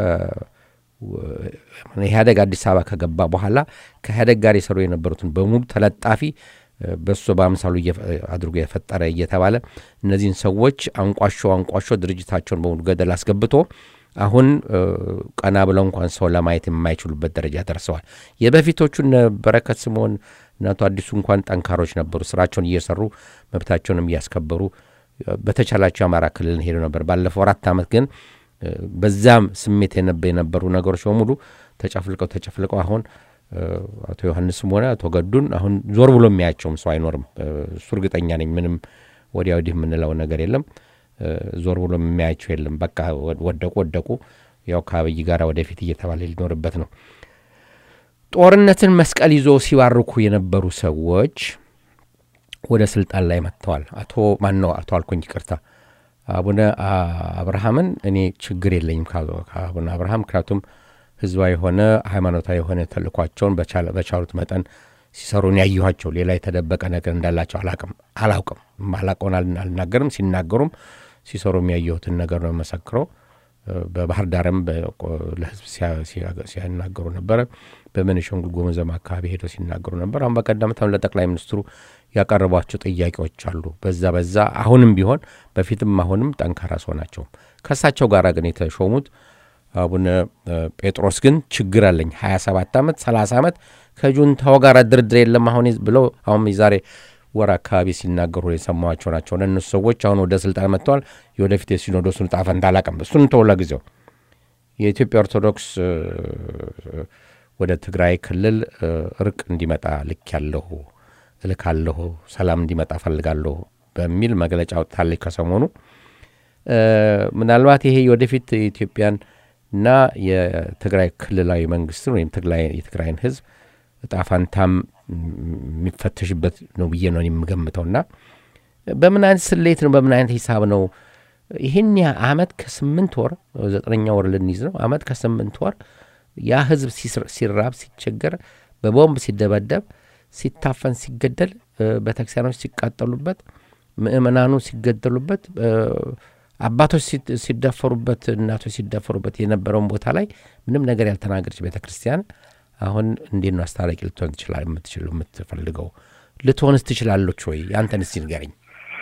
ኢህአዴግ አዲስ አበባ ከገባ በኋላ ከኢህአዴግ ጋር የሰሩ የነበሩትን በሙሉ ተለጣፊ በሱ በአምሳሉ አድርጎ የፈጠረ እየተባለ እነዚህን ሰዎች አንቋሾ አንቋሾ ድርጅታቸውን በሙሉ ገደል አስገብቶ አሁን ቀና ብለው እንኳን ሰው ለማየት የማይችሉበት ደረጃ ደርሰዋል። የበፊቶቹን በረከት ስምዖን እና አቶ አዲሱ እንኳን ጠንካሮች ነበሩ። ስራቸውን እየሰሩ መብታቸውንም እያስከበሩ በተቻላቸው አማራ ክልል ሄዱ ነበር። ባለፈው አራት ዓመት ግን በዛም ስሜት የነበሩ ነገሮች በሙሉ ተጨፍልቀው ተጨፍልቀው አሁን አቶ ዮሐንስም ሆነ አቶ ገዱን አሁን ዞር ብሎ የሚያያቸውም ሰው አይኖርም። እሱ እርግጠኛ ነኝ። ምንም ወዲያ ወዲህ የምንለው ነገር የለም። ዞር ብሎ የሚያያቸው የለም። በቃ ወደቁ ወደቁ ያው ከአብይ ጋር ወደፊት እየተባለ ሊኖርበት ነው። ጦርነትን መስቀል ይዞ ሲባርኩ የነበሩ ሰዎች ወደ ስልጣን ላይ መጥተዋል። አቶ ማን ነው አቶ አልኩኝ ይቅርታ አቡነ አብርሃምን እኔ ችግር የለኝም ከአቡነ አብርሃም ምክንያቱም ህዝባዊ የሆነ ሃይማኖታዊ የሆነ ተልኳቸውን በቻሉት መጠን ሲሰሩን ያዩዋቸው ሌላ የተደበቀ ነገር እንዳላቸው አላቅም አላውቅም ማላቆን አልናገርም። ሲናገሩም ሲሰሩም ያዩትን ነገር ነው መሰክረው። በባህር ዳርም ለህዝብ ሲያናገሩ ነበር። በመንሾንጉል ጉሙዝም አካባቢ ሄደው ሲናገሩ ነበር። አሁን በቀደምታም ለጠቅላይ ሚኒስትሩ ያቀረቧቸው ጥያቄዎች አሉ። በዛ በዛ አሁንም ቢሆን በፊትም አሁንም ጠንካራ ሰው ናቸው። ከሳቸው ጋር ግን የተሾሙት አቡነ ጴጥሮስ ግን ችግር አለኝ ሀያ ሰባት ዓመት ሰላሳ ዓመት ከጁንታው ጋር ድርድር የለም አሁን ብለው አሁን ዛሬ ወራ አካባቢ ሲናገሩ የሰማዋቸው ናቸው። እነሱ ሰዎች አሁን ወደ ስልጣን መጥተዋል። የወደፊት የሲኖዶሱን ጣፈ እንዳላቀም እሱን ተወላ ጊዜው የኢትዮጵያ ኦርቶዶክስ ወደ ትግራይ ክልል እርቅ እንዲመጣ ልክ ያለው ልካለሁ ሰላም እንዲመጣ ፈልጋለሁ በሚል መግለጫ አውጥታለች ከሰሞኑ። ምናልባት ይሄ ወደፊት ኢትዮጵያን እና የትግራይ ክልላዊ መንግስትን ወይም ትግራይ የትግራይን ህዝብ ጣፋንታም የሚፈተሽበት ነው ብዬ ነው የምገምተውና በምን አይነት ስሌት ነው በምን አይነት ሂሳብ ነው ይሄን ያ አመት ከስምንት ወር ዘጠነኛ ወር ልንይዝ ነው አመት ከስምንት ወር ያ ህዝብ ሲራብ ሲቸገር በቦምብ ሲደበደብ ሲታፈን ሲገደል በተክሲያኖች ሲቃጠሉበት ምእመናኑ ሲገደሉበት አባቶች ሲደፈሩበት እናቶች ሲደፈሩበት የነበረው ቦታ ላይ ምንም ነገር ያልተናገረች ቤተክርስቲያን አሁን እንዴት ነው አስታራቂ ልትሆን ትችላል የምትችለው የምትፈልገው ልትሆንስ ትችላለች ወይ ያንተን እስቲ ንገረኝ።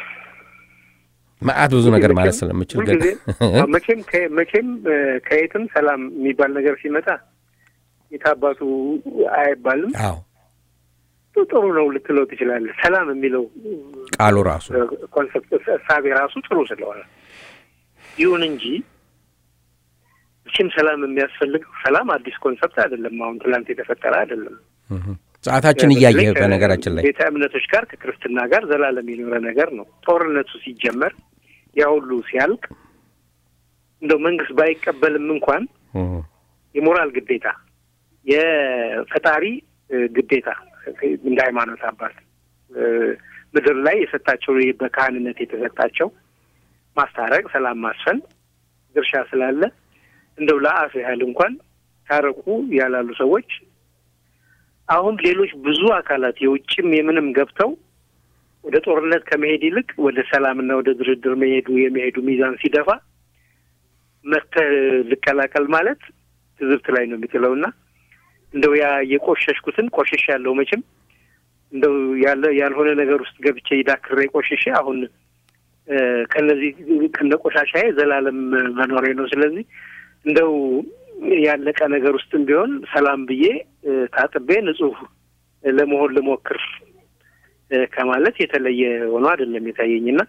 ማአት ብዙ ነገር ማለት ስለምችል ግን መቼም መቼም ከየትም ሰላም የሚባል ነገር ሲመጣ የታባቱ አይባልም። አዎ ጥሩ ነው ልትለው ትችላለህ። ሰላም የሚለው ቃሉ ራሱ ኮንሰፕት ሳቢ ራሱ ጥሩ ስለሆነ ይሁን እንጂ እቺም ሰላም የሚያስፈልገው ሰላም አዲስ ኮንሰፕት አይደለም። አሁን ትላንት የተፈጠረ አይደለም። ሰዓታችን እያየ በነገራችን ላይ ቤተ እምነቶች ጋር ከክርስትና ጋር ዘላለም የኖረ ነገር ነው። ጦርነቱ ሲጀመር ያው ሁሉ ሲያልቅ እንደው መንግስት ባይቀበልም እንኳን የሞራል ግዴታ የፈጣሪ ግዴታ እንደ ሃይማኖት አባት ምድር ላይ የሰጣቸው በካህንነት የተሰጣቸው ማስታረቅ ሰላም ማስፈን ድርሻ ስላለ እንደው ለአፍ ያህል እንኳን ታረቁ ያላሉ ሰዎች አሁን ሌሎች ብዙ አካላት የውጭም የምንም ገብተው ወደ ጦርነት ከመሄድ ይልቅ ወደ ሰላምና ወደ ድርድር መሄዱ የሚሄዱ ሚዛን ሲደፋ መተህ ልቀላቀል ማለት ትዝብት ላይ ነው የሚጥለውና እንደው ያ የቆሸሽኩትን ቆሽሽ ያለው መቼም እንደው ያለ ያልሆነ ነገር ውስጥ ገብቼ ይዳክሬ ቆሽሽ አሁን ከነዚህ ከነቆሻሻዬ ዘላለም መኖሬ ነው። ስለዚህ እንደው ያለቀ ነገር ውስጥም ቢሆን ሰላም ብዬ ታጥቤ ንጹህ ለመሆን ልሞክር ከማለት የተለየ ሆኖ አይደለም የታየኝና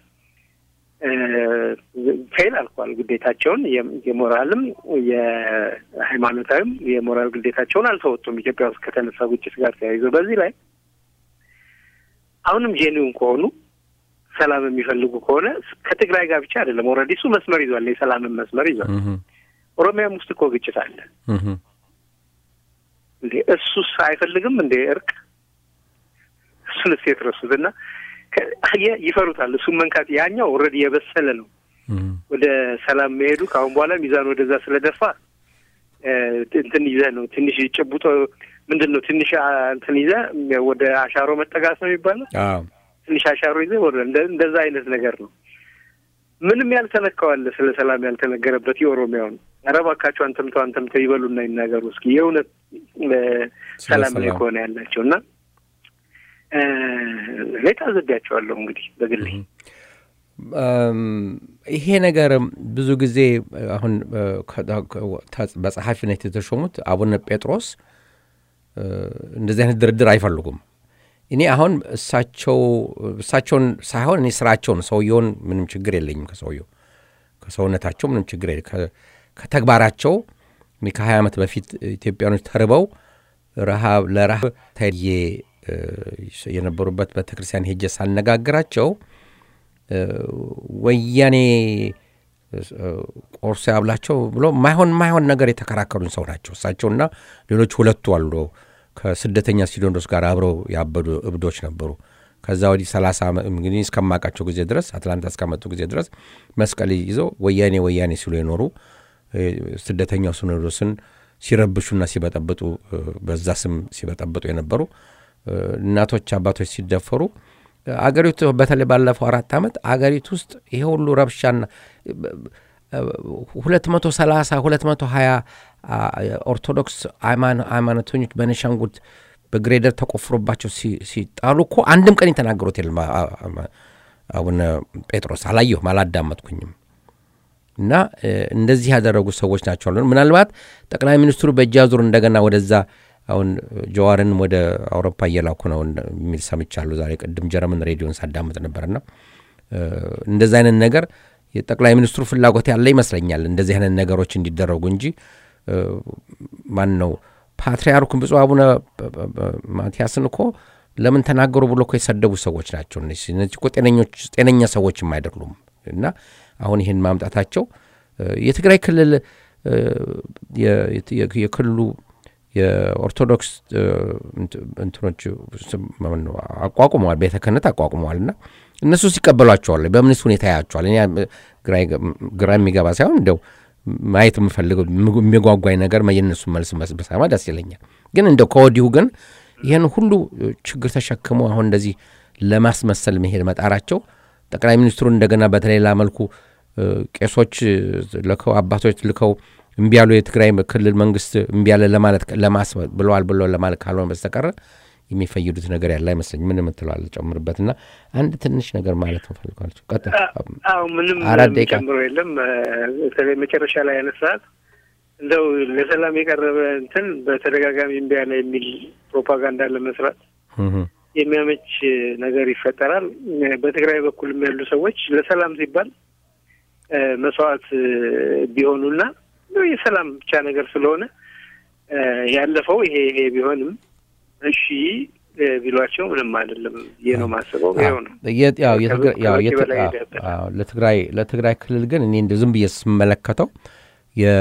ፌል አልኳል ግዴታቸውን የሞራልም የሃይማኖታዊም የሞራል ግዴታቸውን አልተወጡም ኢትዮጵያ ውስጥ ከተነሳው ግጭት ጋር ተያይዞ። በዚህ ላይ አሁንም ጄኒውን ከሆኑ ሰላም የሚፈልጉ ከሆነ ከትግራይ ጋር ብቻ አይደለም ኦሬዲ እሱ መስመር ይዟል የሰላም መስመር ይዟል ኦሮሚያም ውስጥ እኮ ግጭት አለ እንዴ እሱስ አይፈልግም እንዴ እርቅ እሱን ሲያትረሱትና ይፈሩታል እሱ መንካት ያኛው ኦሬዲ የበሰለ ነው ወደ ሰላም መሄዱ ካሁን በኋላ ሚዛን ወደዛ ስለደፋ እንትን ይዘህ ነው ትንሽ ጭቡጦ ምንድነው ትንሽ እንትን ይዘህ ወደ አሻሮ መጠጋት ነው የሚባለው አዎ ትንሽ አሻሮ ይዘህ ወደ እንደዛ አይነት ነገር ነው ምንም ያልተነካዋለ ስለ ሰላም ያልተነገረበት የኦሮሚያው አረባካቸው አንተምቶ አንተምቶ ይበሉና ይናገሩ እስኪ የእውነት ሰላም ላይ ሆነ ያላቸውና ለታዘጋቸዋለሁ እንግዲህ በግሌ ይሄ ነገር ብዙ ጊዜ አሁን በጸሐፊነት የተሾሙት አቡነ ጴጥሮስ እንደዚህ አይነት ድርድር አይፈልጉም እኔ አሁን እሳቸው እሳቸውን ሳይሆን እኔ ስራቸውን ሰውየውን ምንም ችግር የለኝም ከሰውየው ከሰውነታቸው ምንም ችግር የለ ከተግባራቸው ከሀያ ዓመት በፊት ኢትዮጵያኖች ተርበው ረሃብ ለረሃብ ታየ የነበሩበት ቤተክርስቲያን ሄጄ ሳልነጋግራቸው ወያኔ ቆርሶ ያብላቸው ብሎ ማይሆን ማይሆን ነገር የተከራከሩን ሰው ናቸው እሳቸውና ሌሎች ሁለቱ አሉ ከስደተኛ ሲኖዶስ ጋር አብረው ያበዱ እብዶች ነበሩ ከዛ ወዲህ ሰላሳ እንግዲህ እስከማቃቸው ጊዜ ድረስ አትላንታ እስከመጡ ጊዜ ድረስ መስቀል ይዘው ወያኔ ወያኔ ሲሉ የኖሩ ስደተኛው ሲኖዶስን ሲረብሹና ሲበጠብጡ በዛ ስም ሲበጠብጡ የነበሩ እናቶች አባቶች ሲደፈሩ አገሪቱ በተለይ ባለፈው አራት ዓመት አገሪቱ ውስጥ ይሄ ሁሉ ረብሻና ሁለት መቶ ሰላሳ ሁለት መቶ ሀያ ኦርቶዶክስ ሃይማኖተኞች በነሻንጉት በግሬደር ተቆፍሮባቸው ሲጣሉ እኮ አንድም ቀን የተናገሩት የለም አቡነ ጴጥሮስ አላየሁም አላዳመጥኩኝም እና እንደዚህ ያደረጉ ሰዎች ናቸው አሉ ምናልባት ጠቅላይ ሚኒስትሩ በእጃዙር እንደገና ወደዛ አሁን ጀዋርን ወደ አውሮፓ እየላኩ ነው የሚል ሰምቻለሁ ዛሬ ቀደም ጀርመን ሬዲዮን ሳዳምጥ ነበርና እንደዛ አይነት ነገር የጠቅላይ ሚኒስትሩ ፍላጎት ያለ ይመስለኛል እንደዚህ አይነት ነገሮች እንዲደረጉ እንጂ ማን ነው ፓትርያርኩን ብፁዕ አቡነ ማቲያስን እኮ ለምን ተናገሩ ብሎ እኮ የሰደቡ ሰዎች ናቸው እነዚህ እኮ ጤነኞች ጤነኛ ሰዎችም አይደሉም እና አሁን ይሄን ማምጣታቸው የትግራይ ክልል የክልሉ የኦርቶዶክስ እንትኖች ነው አቋቁመዋል ቤተ ክህነት አቋቁመዋልና እነሱ ሲቀበሏቸዋል በምንስ ሁኔታ ያያቸዋል እኔ ግራ የሚገባ ሳይሆን እንደው ማየት የምፈልገው የሚጓጓኝ ነገር የነሱ መልስ መስበሳማ ደስ ይለኛል ግን እንደው ከወዲሁ ግን ይሄን ሁሉ ችግር ተሸክሞ አሁን እንደዚህ ለማስመሰል መሄድ መጣራቸው ጠቅላይ ሚኒስትሩ እንደገና በተለይላ መልኩ ቄሶች ለከው አባቶች ልከው እምቢያሉ የትግራይ ክልል መንግስት እምቢያለ ለማለት ለማስ ብለዋል ብለው ለማለት ካልሆነ በስተቀር የሚፈይዱት ነገር ያለ አይመስልኝ ምንም ተላል ጨምርበትና አንድ ትንሽ ነገር ማለት ፈልጋለሁ ቀጥታ አው ምንም ጨምሮ የለም ስለዚህ መጨረሻ ላይ ያነሳት እንደው ለሰላም የቀረበ እንትን በተደጋጋሚ እምቢያለ የሚል ፕሮፓጋንዳ ለመስራት የሚያመች ነገር ይፈጠራል በትግራይ በኩል ያሉ ሰዎች ለሰላም ሲባል መስዋዕት ቢሆኑና ነው የሰላም ብቻ ነገር ስለሆነ ያለፈው ይሄ ይሄ ቢሆንም እሺ ቢሏቸው ምንም አይደለም የነው ማሰበው ያው ነው ያው ያው ያው ለትግራይ ለትግራይ ክልል ግን እኔ እንደ ዝም በየስመለከተው የ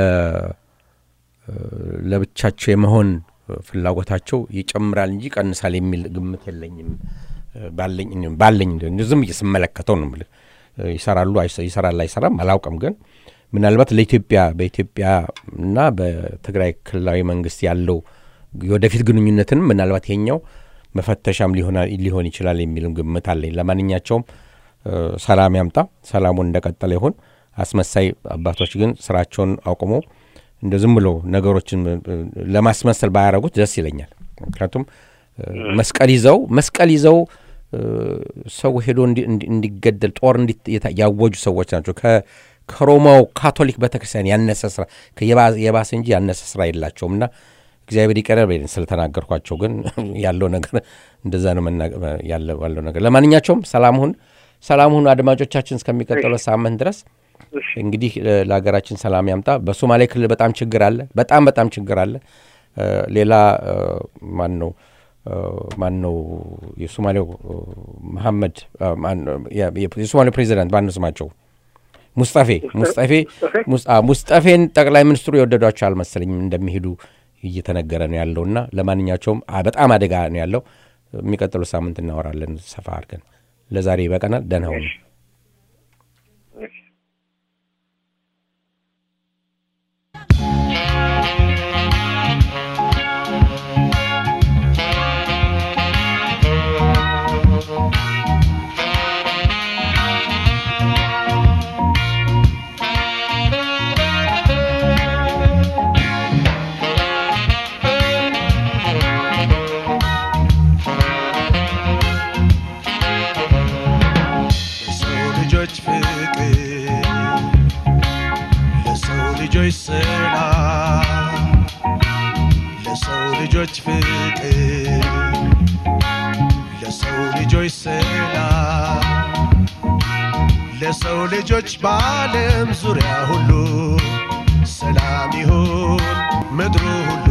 ለብቻቸው የመሆን ፍላጎታቸው ይጨምራል እንጂ ቀንሳል የሚል ግምት የለኝም ባለኝ ባለኝ እንደ ዝም በየስመለከተው ነው ማለት ይሰራሉ ይሰራል አይሰራም አላውቅም ግን ምናልባት ለኢትዮጵያ በኢትዮጵያ እና በትግራይ ክልላዊ መንግስት ያለው ወደፊት ግንኙነትን ምናልባት የኛው መፈተሻም ሊሆን ሊሆን ይችላል የሚልም ግምት አለኝ ለማንኛቸውም ሰላም ያምጣ ሰላሙን እንደቀጠለ ይሁን አስመሳይ አባቶች ግን ስራቸውን አቁሞ እንደዝም ብሎ ነገሮችን ለማስመሰል ባያረጉት ደስ ይለኛል ምክንያቱም መስቀል ይዘው መስቀል ይዘው ሰው ሄዶ እንዲገደል ጦር እንዲያወጁ ሰዎች ናቸው ከሮማው ካቶሊክ ቤተክርስቲያን ያነሰስራ የባሰ እንጂ ያነሰስራ የላቸውምና እግዚአብሔር ይቀርብ ይልን ስለተናገርኳቸው ግን ያለው ነገር እንደዛ ነው ያለው ያለው ነገር ለማንኛቸውም ሰላም ሁን ሰላም ሁን አድማጮቻችን እስከሚቀጥለው ሳምንት ድረስ እንግዲህ ለሀገራችን ሰላም ያምጣ በሶማሌ ክልል በጣም ችግር አለ በጣም በጣም ችግር አለ ሌላ ማን ነው ማን ነው የሶማሌው መሐመድ ማን የሶማሌው ፕሬዚዳንት ማን ነው ስማቸው ሙስጣፌ ሙስጣፌ ሙስጣፌን ጠቅላይ ሚኒስትሩ የወደዷቸው አልመሰለኝም እንደሚሄዱ እየተነገረ ነው ያለውና ለማንኛቸውም በጣም አደጋ ነው ያለው የሚቀጥለው ሳምንት እናወራለን ሰፋ አድርገን ለዛሬ ይበቃናል ደህና ሁኑ ለሰው ልጆች በዓለም ዙሪያ ሁሉ ሰላም ይሁን ምድሩ ሁሉ